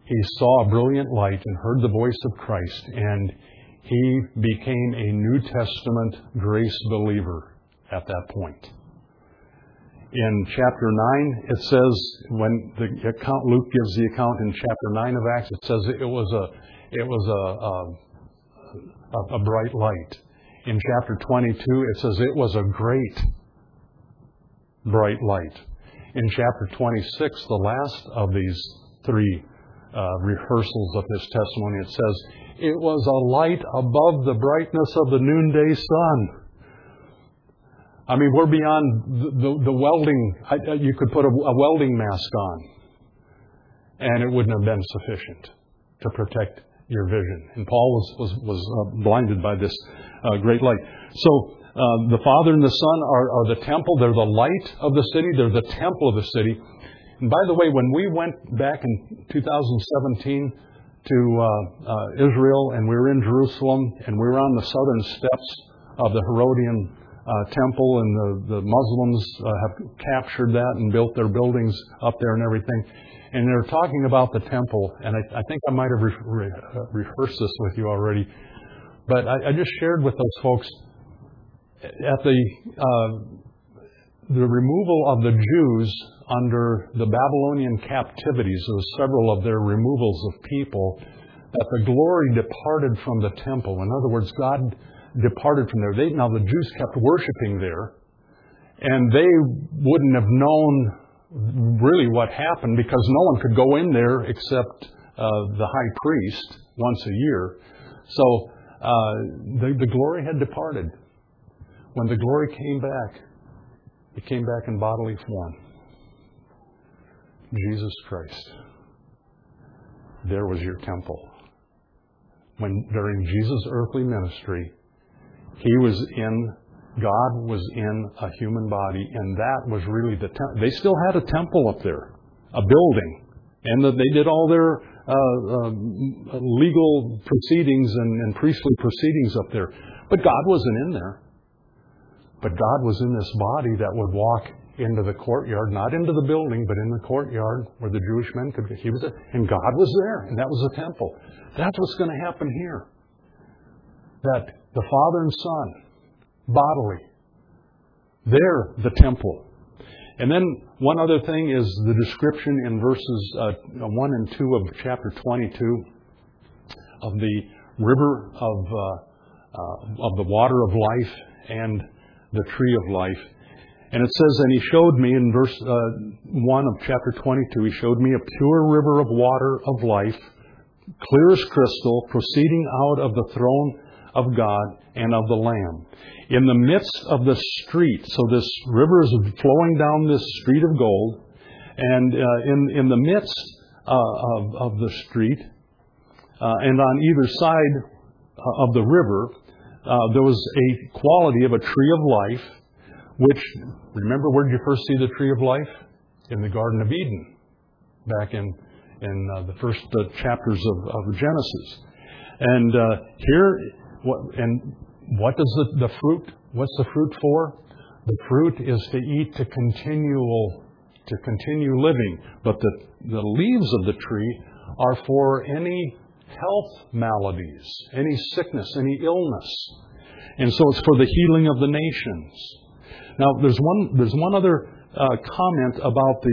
he saw a brilliant light and heard the voice of Christ, and he became a New Testament grace believer at that point. In chapter 9, it says, when the account, Luke gives the account in chapter 9 of Acts, it says it was a bright light. In chapter 22, it says it was a great bright light. In chapter 26, the last of these three rehearsals of this testimony, it says, it was a light above the brightness of the noonday sun. I mean, we're beyond the welding. You could put a welding mask on, and it wouldn't have been sufficient to protect your vision. And Paul was blinded by this great light. So the Father and the Son are the temple. They're the light of the city. They're the temple of the city. And by the way, when we went back in 2017 to Israel, and we were in Jerusalem, and we were on the southern steps of the Herodian temple, and the Muslims have captured that and built their buildings up there and everything. And they're talking about the temple, and I think I might have rehearsed this with you already. But I just shared with those folks at the removal of the Jews under the Babylonian captivities. There was several of their removals of people, that the glory departed from the temple. In other words, God departed from there. Now the Jews kept worshiping there, and they wouldn't have known really what happened, because no one could go in there except the high priest once a year. So the glory had departed. When the glory came back, it came back in bodily form. Jesus Christ. There was your temple. When during Jesus' earthly ministry, God was in a human body, and that was really the temple. They still had a temple up there, a building, and they did all their legal proceedings and priestly proceedings up there. But God wasn't in there. But God was in this body that would walk into the courtyard, not into the building, but in the courtyard where the Jewish men could get. And God was there, and that was the temple. That's what's going to happen here. That the Father and Son, bodily, they're the temple. And then one other thing is the description in verses 1 and 2 of chapter 22 of the river of the water of life and the tree of life. And it says, and he showed me in verse 1 of chapter 22, he showed me a pure river of water of life, clear as crystal, proceeding out of the throne of God and of the Lamb. In the midst of the street, so this river is flowing down this street of gold, and in the midst of the street, and on either side of the river, there was a quality of a tree of life, which, remember, where did you first see the tree of life? In the Garden of Eden, back in the first chapters of Genesis. And here, what does the fruit? What's the fruit for? The fruit is to eat, to continue living. But the leaves of the tree are for any health maladies, any sickness, any illness. And so it's for the healing of the nations. Now, there's one other comment about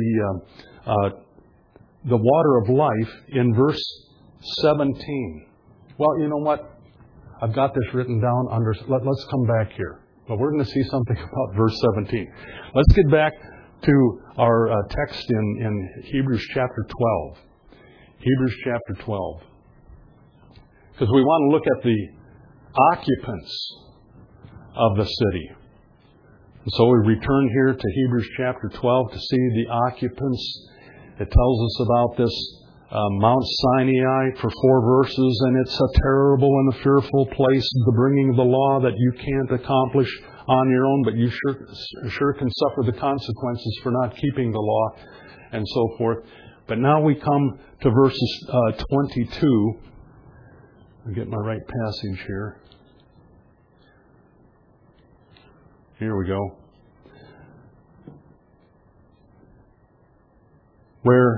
the water of life in verse 17. Well, you know what? I've got this written down under. Let's come back here. But we're going to see something about verse 17. Let's get back to our text in Hebrews chapter 12. Hebrews chapter 12. Because we want to look at the occupants of the city. And so we return here to Hebrews chapter 12 to see the occupants. It tells us about this Mount Sinai for 4 verses, and it's a terrible and a fearful place, the bringing of the law that you can't accomplish on your own, but you sure can suffer the consequences for not keeping the law, and so forth. But now we come to verses 22. I'll get my right passage here. Here we go. Where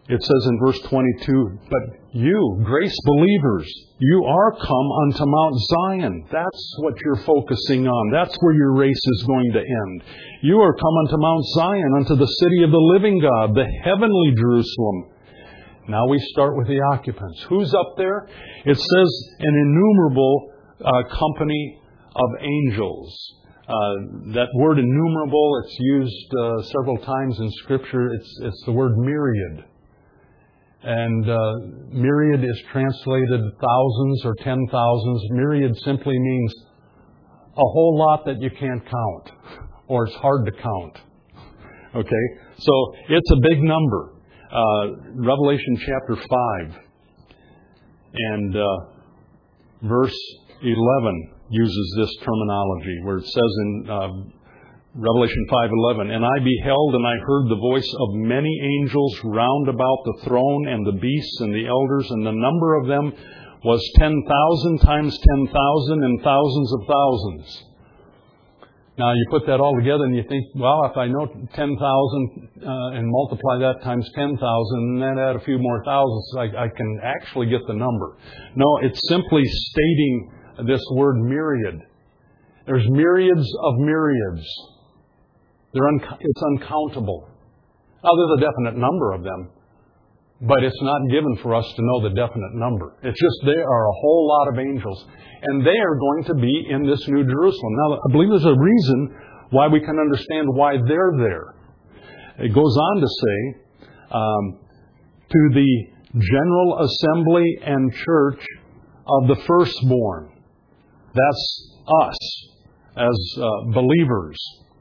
It says in verse 22, but you, grace believers, you are come unto Mount Zion. That's what you're focusing on. That's where your race is going to end. You are come unto Mount Zion, unto the city of the living God, the heavenly Jerusalem. Now we start with the occupants. Who's up there? It says an innumerable company of angels. That word innumerable, it's used several times in Scripture. It's the word myriad. And myriad is translated thousands or 10,000s. Myriad simply means a whole lot that you can't count, or it's hard to count. Okay? So it's a big number. Revelation chapter 5 and verse 11 uses this terminology where it says in Revelation 5:11, and I beheld and I heard the voice of many angels round about the throne and the beasts and the elders, and the number of them was 10,000 times 10,000 and thousands of thousands. Now you put that all together and you think, well, if I know 10,000 and multiply that times 10,000 and then add a few more thousands, I can actually get the number. No, it's simply stating this word myriad. There's myriads of myriads. It's uncountable. Now, there's a definite number of them, but it's not given for us to know the definite number. It's just there are a whole lot of angels, and they are going to be in this New Jerusalem. Now, I believe there's a reason why we can understand why they're there. It goes on to say, to the general assembly and church of the firstborn. That's us as believers.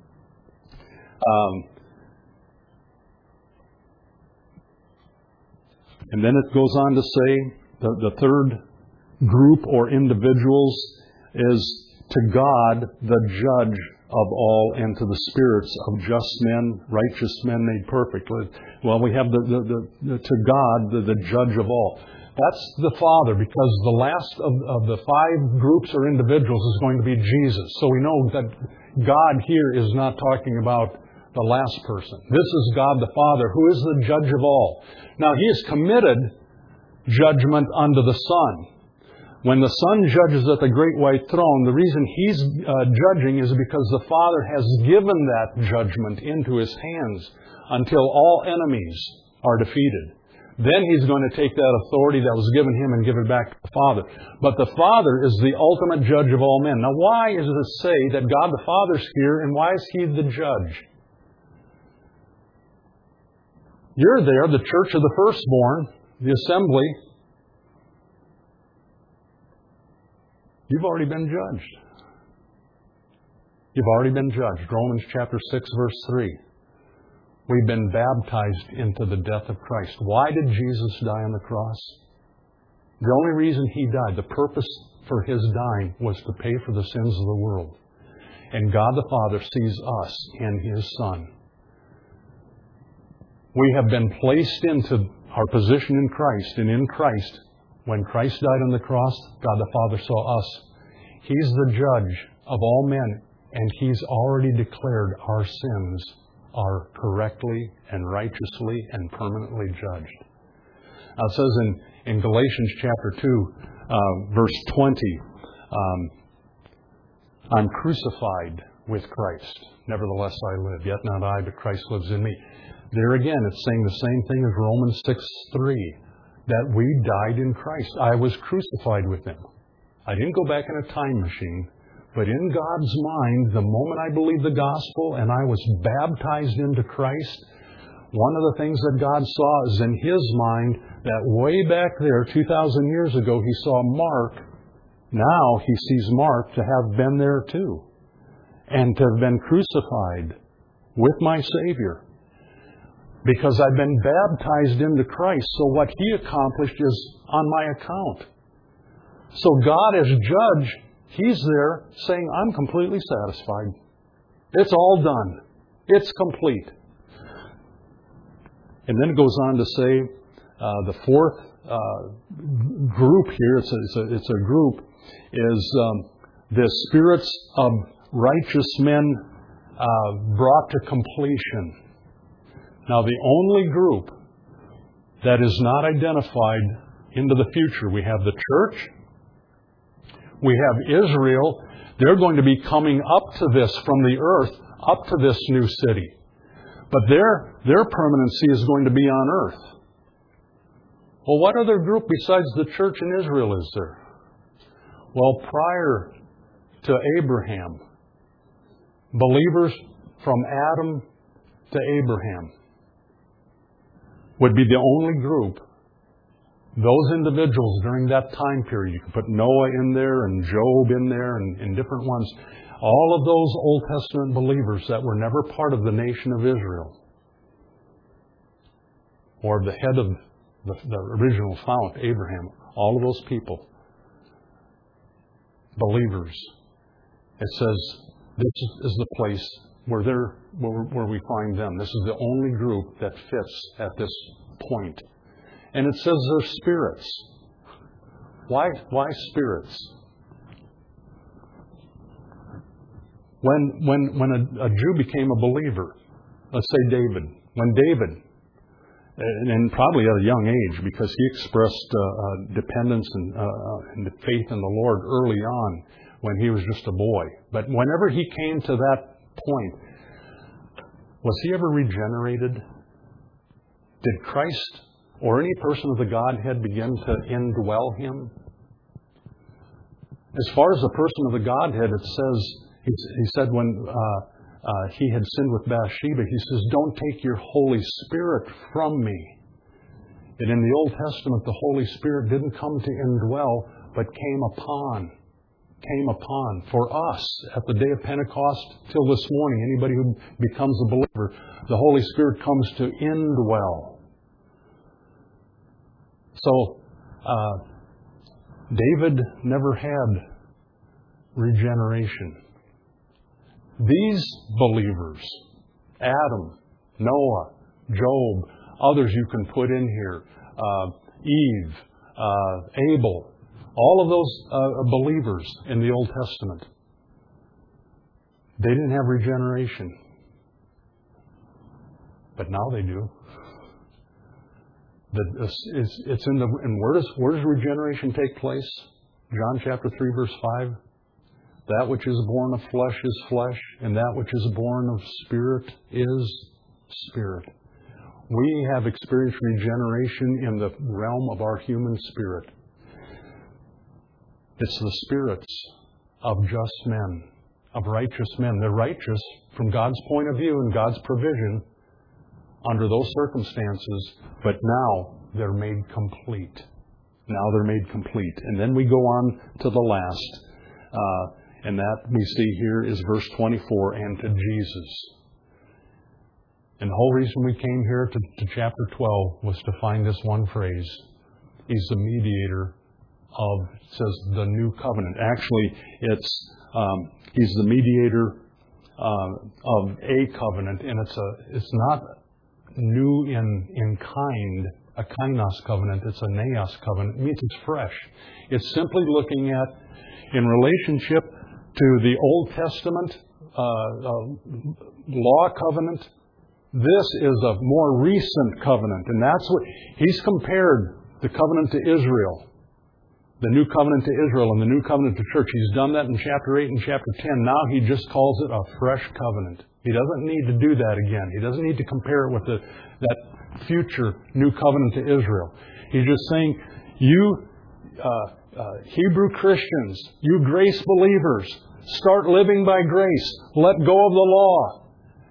And then it goes on to say the third group or individuals is to God, the judge of all, and to the spirits of just men, righteous men made perfect. Well, we have to God, the judge of all. That's the Father, because the last of the five groups or individuals is going to be Jesus. So we know that God here is not talking about the last person. This is God the Father, who is the judge of all. Now, He has committed judgment unto the Son. When the Son judges at the great white throne, the reason He's judging is because the Father has given that judgment into His hands until all enemies are defeated. Then He's going to take that authority that was given Him and give it back to the Father. But the Father is the ultimate judge of all men. Now, why does it say that God the Father's here, and why is He the judge? You're there, the church of the firstborn, the assembly. You've already been judged. You've already been judged. Romans chapter 6, verse 3. We've been baptized into the death of Christ. Why did Jesus die on the cross? The only reason He died, the purpose for His dying, was to pay for the sins of the world. And God the Father sees us in His Son. We have been placed into our position in Christ, and in Christ, when Christ died on the cross, God the Father saw us. He's the judge of all men, and He's already declared our sins are correctly and righteously and permanently judged. Now it says in Galatians chapter 2, verse 20, I'm crucified with Christ. Nevertheless I live, yet not I, but Christ lives in me. There again, it's saying the same thing as Romans 6:3, that we died in Christ. I was crucified with Him. I didn't go back in a time machine, but in God's mind, the moment I believed the gospel and I was baptized into Christ, one of the things that God saw is in His mind that way back there, 2,000 years ago, He saw Mark. Now He sees Mark to have been there too, and to have been crucified with my Savior. Because I've been baptized into Christ, so what He accomplished is on my account. So God as judge, He's there saying, I'm completely satisfied. It's all done. It's complete. And then it goes on to say, the fourth group here, it's a group, is the spirits of righteous men brought to completion. Now, the only group that is not identified into the future. We have the church. We have Israel. They're going to be coming up to this from the earth, up to this new city. But their permanency is going to be on earth. Well, what other group besides the church in Israel is there? Well, prior to Abraham, believers from Adam to Abraham would be the only group. Those individuals during that time period, you can put Noah in there and Job in there and different ones. All of those Old Testament believers that were never part of the nation of Israel or the head of the original fount, Abraham, all of those people, believers. It says this is the place where we find them. This is the only group that fits at this point. And it says they're spirits. Why spirits? When a Jew became a believer, let's say David, when David, and probably at a young age, because he expressed dependence and faith in the Lord early on when he was just a boy. But whenever he came to that point, was he ever regenerated? Did Christ or any person of the Godhead begin to indwell him? As far as the person of the Godhead, it says, he said when he had sinned with Bathsheba, he says, "Don't take your Holy Spirit from me." And in the Old Testament, the Holy Spirit didn't come to indwell, but came upon for us at the day of Pentecost till this morning. Anybody who becomes a believer, the Holy Spirit comes to indwell. So, David never had regeneration. These believers, Adam, Noah, Job, others you can put in here, Eve, Abel, all of those believers in the Old Testament, they didn't have regeneration. But now they do. It's in the, and where does regeneration take place? John chapter 3, verse 5. That which is born of flesh is flesh, and that which is born of spirit is spirit. We have experienced regeneration in the realm of our human spirit. It's the spirits of just men, of righteous men. They're righteous from God's point of view and God's provision under those circumstances, but now they're made complete. Now they're made complete. And then we go on to the last. And that we see here is verse 24, and to Jesus. And the whole reason we came here to chapter 12 was to find this one phrase. He's the mediator of, it says, the new covenant. Actually, he's the mediator of a covenant, and it's not new in kind, a kainos covenant. It's a naos covenant. It means it's fresh. It's simply looking at, in relationship to the Old Testament law covenant, this is a more recent covenant. And that's what he's compared the covenant to Israel, the new covenant to Israel and the new covenant to church. He's done that in chapter 8 and chapter 10. Now he just calls it a fresh covenant. He doesn't need to do that again. He doesn't need to compare it with that future new covenant to Israel. He's just saying, you Hebrew Christians, you grace believers, start living by grace. Let go of the law.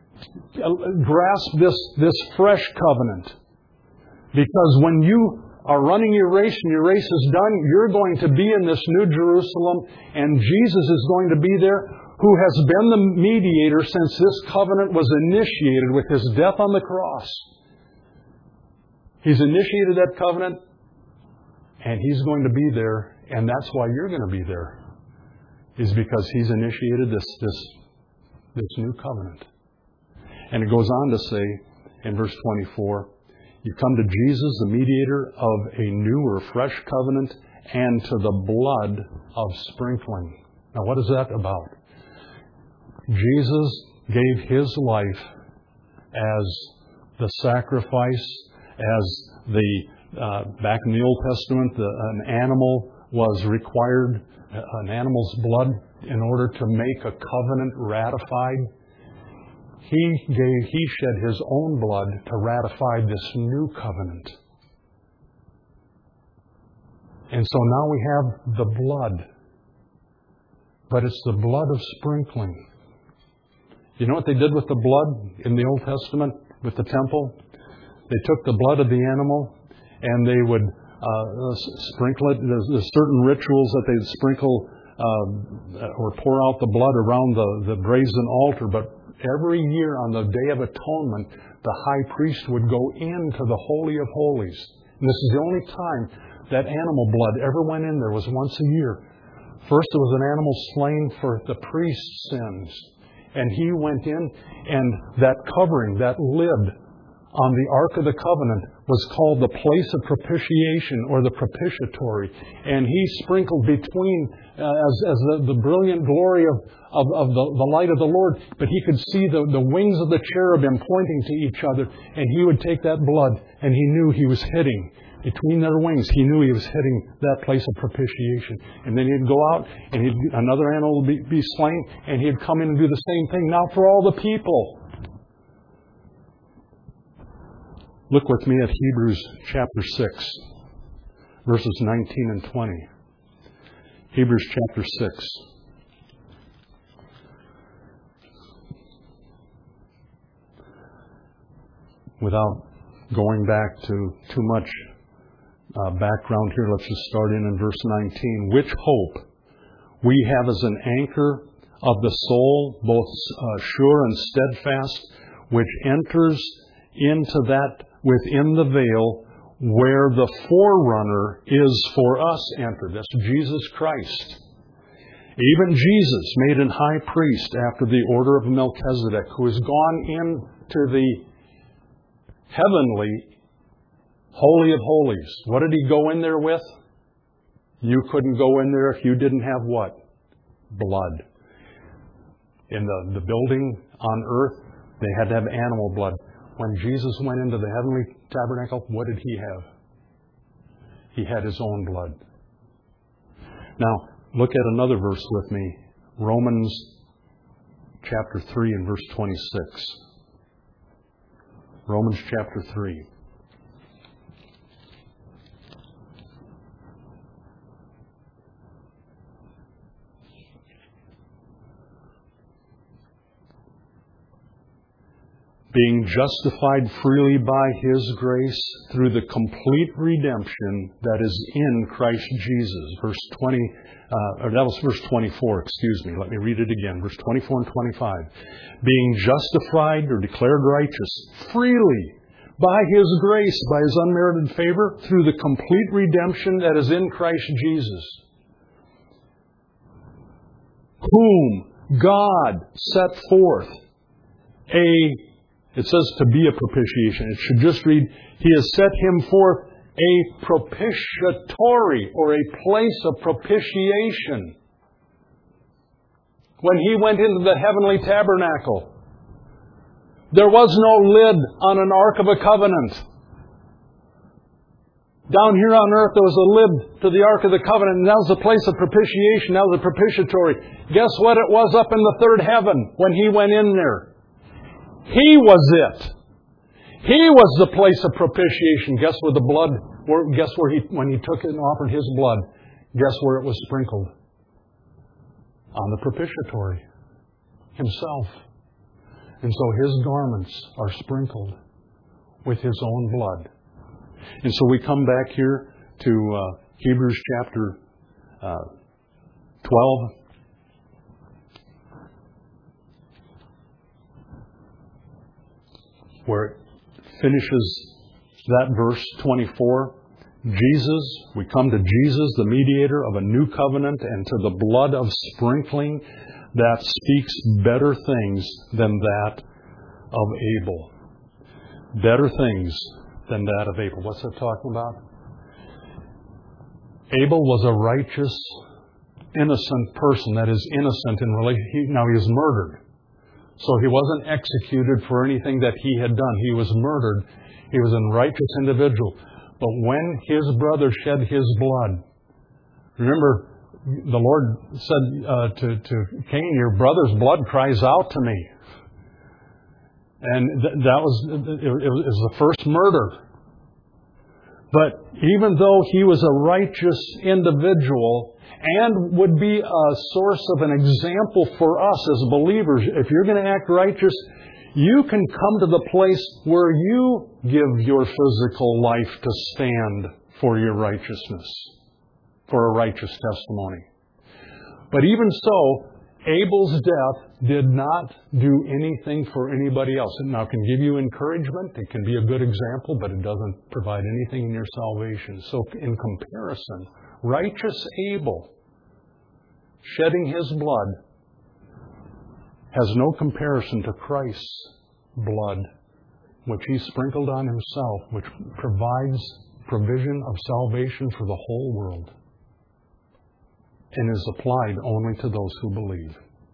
Grasp this fresh covenant. Because when you are running your race and your race is done, you're going to be in this new Jerusalem, and Jesus is going to be there, who has been the mediator since this covenant was initiated with His death on the cross. He's initiated that covenant, and He's going to be there, and that's why you're going to be there, is because He's initiated this new covenant. And it goes on to say in verse 24, you come to Jesus, the mediator of a new or fresh covenant, and to the blood of sprinkling. Now, what is that about? Jesus gave His life as the sacrifice, as back in the Old Testament, an animal was required, an animal's blood, in order to make a covenant ratified. He shed His own blood to ratify this new covenant. And so now we have the blood. But it's the blood of sprinkling. You know what they did with the blood in the Old Testament with the temple? They took the blood of the animal and they would sprinkle it. There's certain rituals that they'd sprinkle or pour out the blood around the brazen altar. But every year on the Day of Atonement, the high priest would go into the Holy of Holies. And this is the only time that animal blood ever went in there, was once a year. First, it was an animal slain for the priest's sins. And he went in, and that covering, that lid on the Ark of the Covenant was called the place of propitiation, or the propitiatory. And he sprinkled between, as the brilliant glory of the light of the Lord. But he could see the wings of the cherubim pointing to each other. And he would take that blood, and he knew he was hitting. Between their wings, he knew he was hitting that place of propitiation. And then he'd go out, and another animal would be slain, and he'd come in and do the same thing, now for all the people. Look with me at Hebrews chapter 6, verses 19 and 20. Hebrews chapter 6. Without going back to too much background here, let's just start in verse 19. Which hope we have as an anchor of the soul, both sure and steadfast, which enters into that within the veil, where the forerunner is for us entered. That's Jesus Christ. Even Jesus, made an high priest after the order of Melchizedek, who has gone into the heavenly Holy of Holies. What did he go in there with? You couldn't go in there if you didn't have what? Blood. In the building on earth, they had to have animal blood. When Jesus went into the heavenly tabernacle, what did he have? He had his own blood. Now, look at another verse with me. Romans chapter 3 and verse 26. Romans chapter 3. Being justified freely by His grace through the complete redemption that is in Christ Jesus. Verse 20, that was verse 24, excuse me. Let me read it again. Verse 24 and 25. Being justified or declared righteous freely by His grace, by His unmerited favor, through the complete redemption that is in Christ Jesus. Whom God set forth it says to be a propitiation. It should just read, He has set Him forth a propitiatory, or a place of propitiation. When He went into the heavenly tabernacle, there was no lid on an Ark of a Covenant. Down here on earth, there was a lid to the Ark of the Covenant, and that was the place of propitiation. That was a propitiatory. Guess what it was up in the third heaven when He went in there? He was it. He was the place of propitiation. Guess where the blood, guess where when He took it and offered His blood, guess where it was sprinkled? On the propitiatory. Himself. And so His garments are sprinkled with His own blood. And so we come back here to Hebrews chapter 12. Where it finishes that verse 24. Jesus, we come to Jesus, the mediator of a new covenant, and to the blood of sprinkling that speaks better things than that of Abel. Better things than that of Abel. What's that talking about? Abel was a righteous, innocent person. That is, innocent in relation. Now he was murdered. So he wasn't executed for anything that he had done. He was murdered. He was a righteous individual. But when his brother shed his blood, remember, the Lord said to Cain, your brother's blood cries out to me. And that was the first murder. But even though he was a righteous individual and would be a source of an example for us as believers, if you're going to act righteous, you can come to the place where you give your physical life to stand for your righteousness, for a righteous testimony. But even so, Abel's death did not do anything for anybody else. It now can give you encouragement. It can be a good example, but it doesn't provide anything in your salvation. So in comparison, righteous Abel shedding his blood has no comparison to Christ's blood, which he sprinkled on himself, which provides provision of salvation for the whole world and is applied only to those who believe.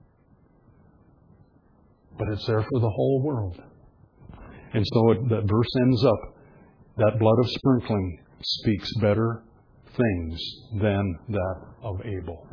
But it's there for the whole world. And so that verse ends up, that blood of sprinkling speaks better things than that of Abel.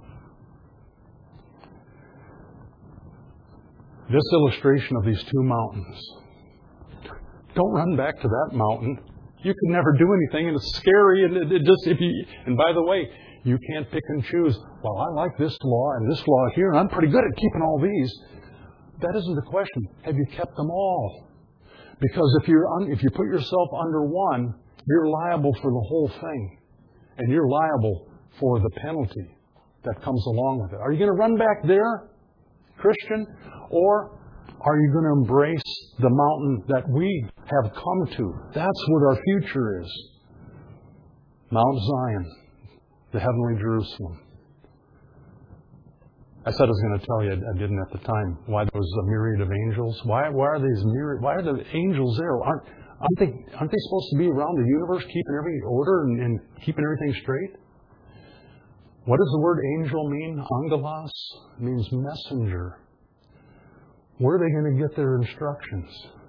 This illustration of these two mountains. Don't run back to that mountain. You can never do anything, and it's scary. And by the way, you can't pick and choose. Well, I like this law and this law here, and I'm pretty good at keeping all these. That isn't the question. Have you kept them all? Because if you put yourself under one, you're liable for the whole thing, and you're liable for the penalty that comes along with it. Are you going to run back there, Christian? Or are you going to embrace the mountain that we have come to? That's what our future is. Mount Zion, the heavenly Jerusalem. I said I was going to tell you, I didn't at the time, why there was a myriad of angels. Why are these myriad? Why are the angels there? Aren't they supposed to be around the universe, keeping every order and keeping everything straight? What does the word angel mean? Angelos means messenger. Where are they going to get their instructions?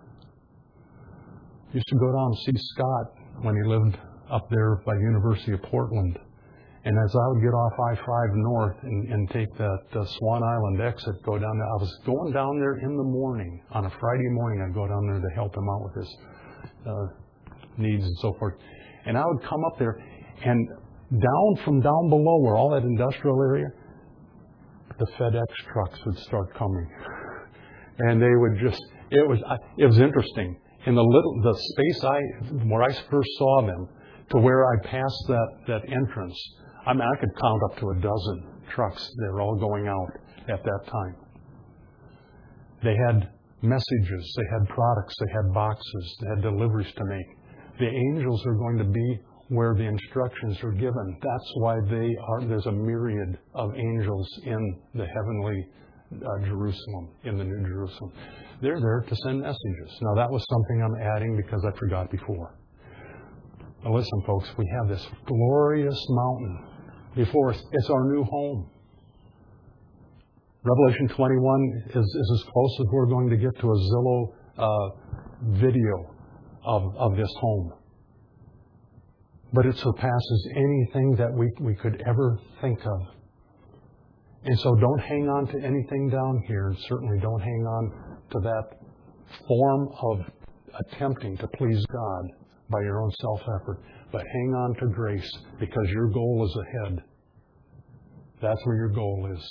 I used to go down and see Scott when he lived up there by University of Portland. And as I would get off I-5 north and take that Swan Island exit, go down there, I was going down there in the morning. On a Friday morning, I'd go down there to help him out with his needs and so forth. And I would come up there, and from down below where all that industrial area, the FedEx trucks would start coming. And they would it was interesting. In the space where I first saw them to where I passed that entrance, I mean, I could count up to a dozen trucks. They were all going out at that time. They had messages, they had products, they had boxes, they had deliveries to make. The angels are going to be where the instructions are given. That's why there's a myriad of angels in the heavenly Jerusalem, in the New Jerusalem. They're there to send messages. Now, that was something I'm adding because I forgot before. Now, listen, folks, we have this glorious mountain before us. It's our new home. Revelation 21 is as close as we're going to get to a Zillow video of this home. But it surpasses anything that we could ever think of. And so don't hang on to anything down here, and certainly don't hang on to that form of attempting to please God by your own self-effort. But hang on to grace, because your goal is ahead. That's where your goal is.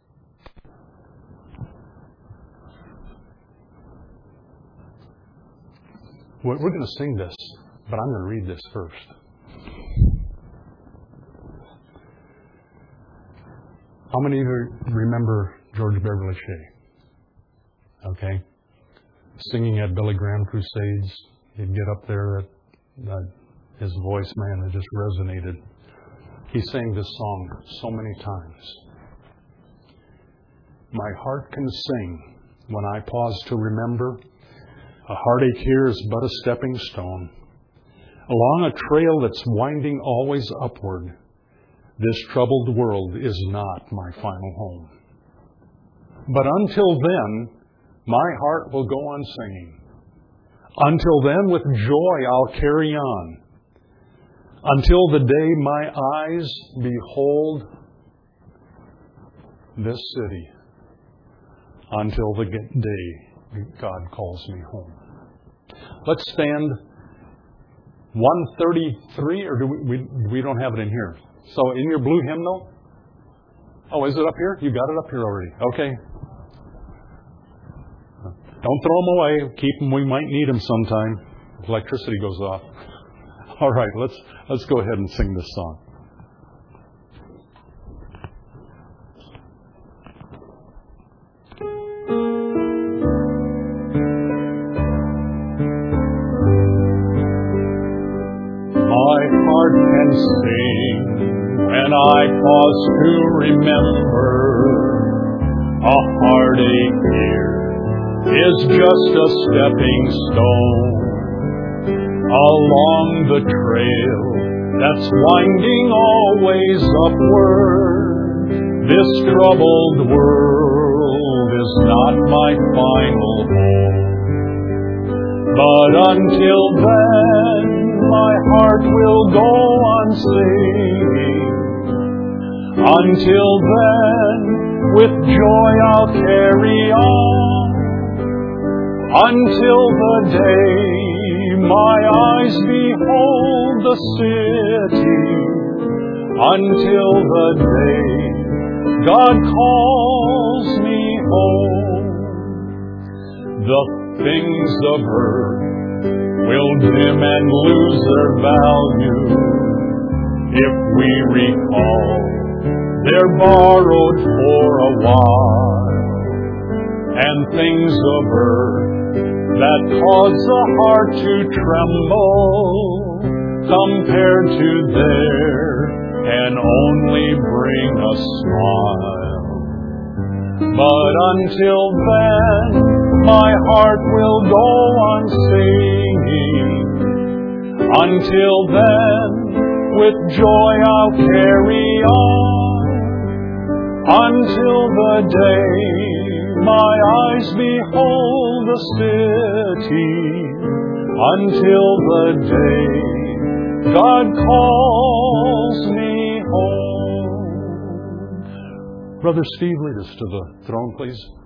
We're going to sing this, but I'm going to read this first. How many of you remember George Beverly Shea? Okay. Singing at Billy Graham crusades. He'd get up there, his voice, man, it just resonated. He sang this song so many times. My heart can sing when I pause to remember. A heartache here is but a stepping stone. Along a trail that's winding always upward. This troubled world is not my final home. But until then, my heart will go on singing. Until then, with joy, I'll carry on. Until the day my eyes behold this city. Until the day God calls me home. Let's stand 133, or do we don't have it in here. So in your blue hymnal, oh, is it up here? You got it up here already. Okay. Don't throw them away. Keep them. We might need them sometime. If electricity goes off. All right, let's go ahead and sing this song. My heart can sing when I pause to remember a heartache here is just a stepping stone along the trail that's winding always upward. This troubled world is not my final home. But until then, my heart will go on singing. Until then, with joy I'll carry on. Until the day my eyes behold the city. Until the day God calls me home. The things of earth will dim and lose their value if we recall they're borrowed for a while. And things of earth that cause the heart to tremble compared to theirs can only bring a smile. But until then, my heart will go on singing. Until then, with joy I'll carry on. Until the day my eyes behold the city. Until the day God calls me home. Brother Steve, lead us to the throne, please.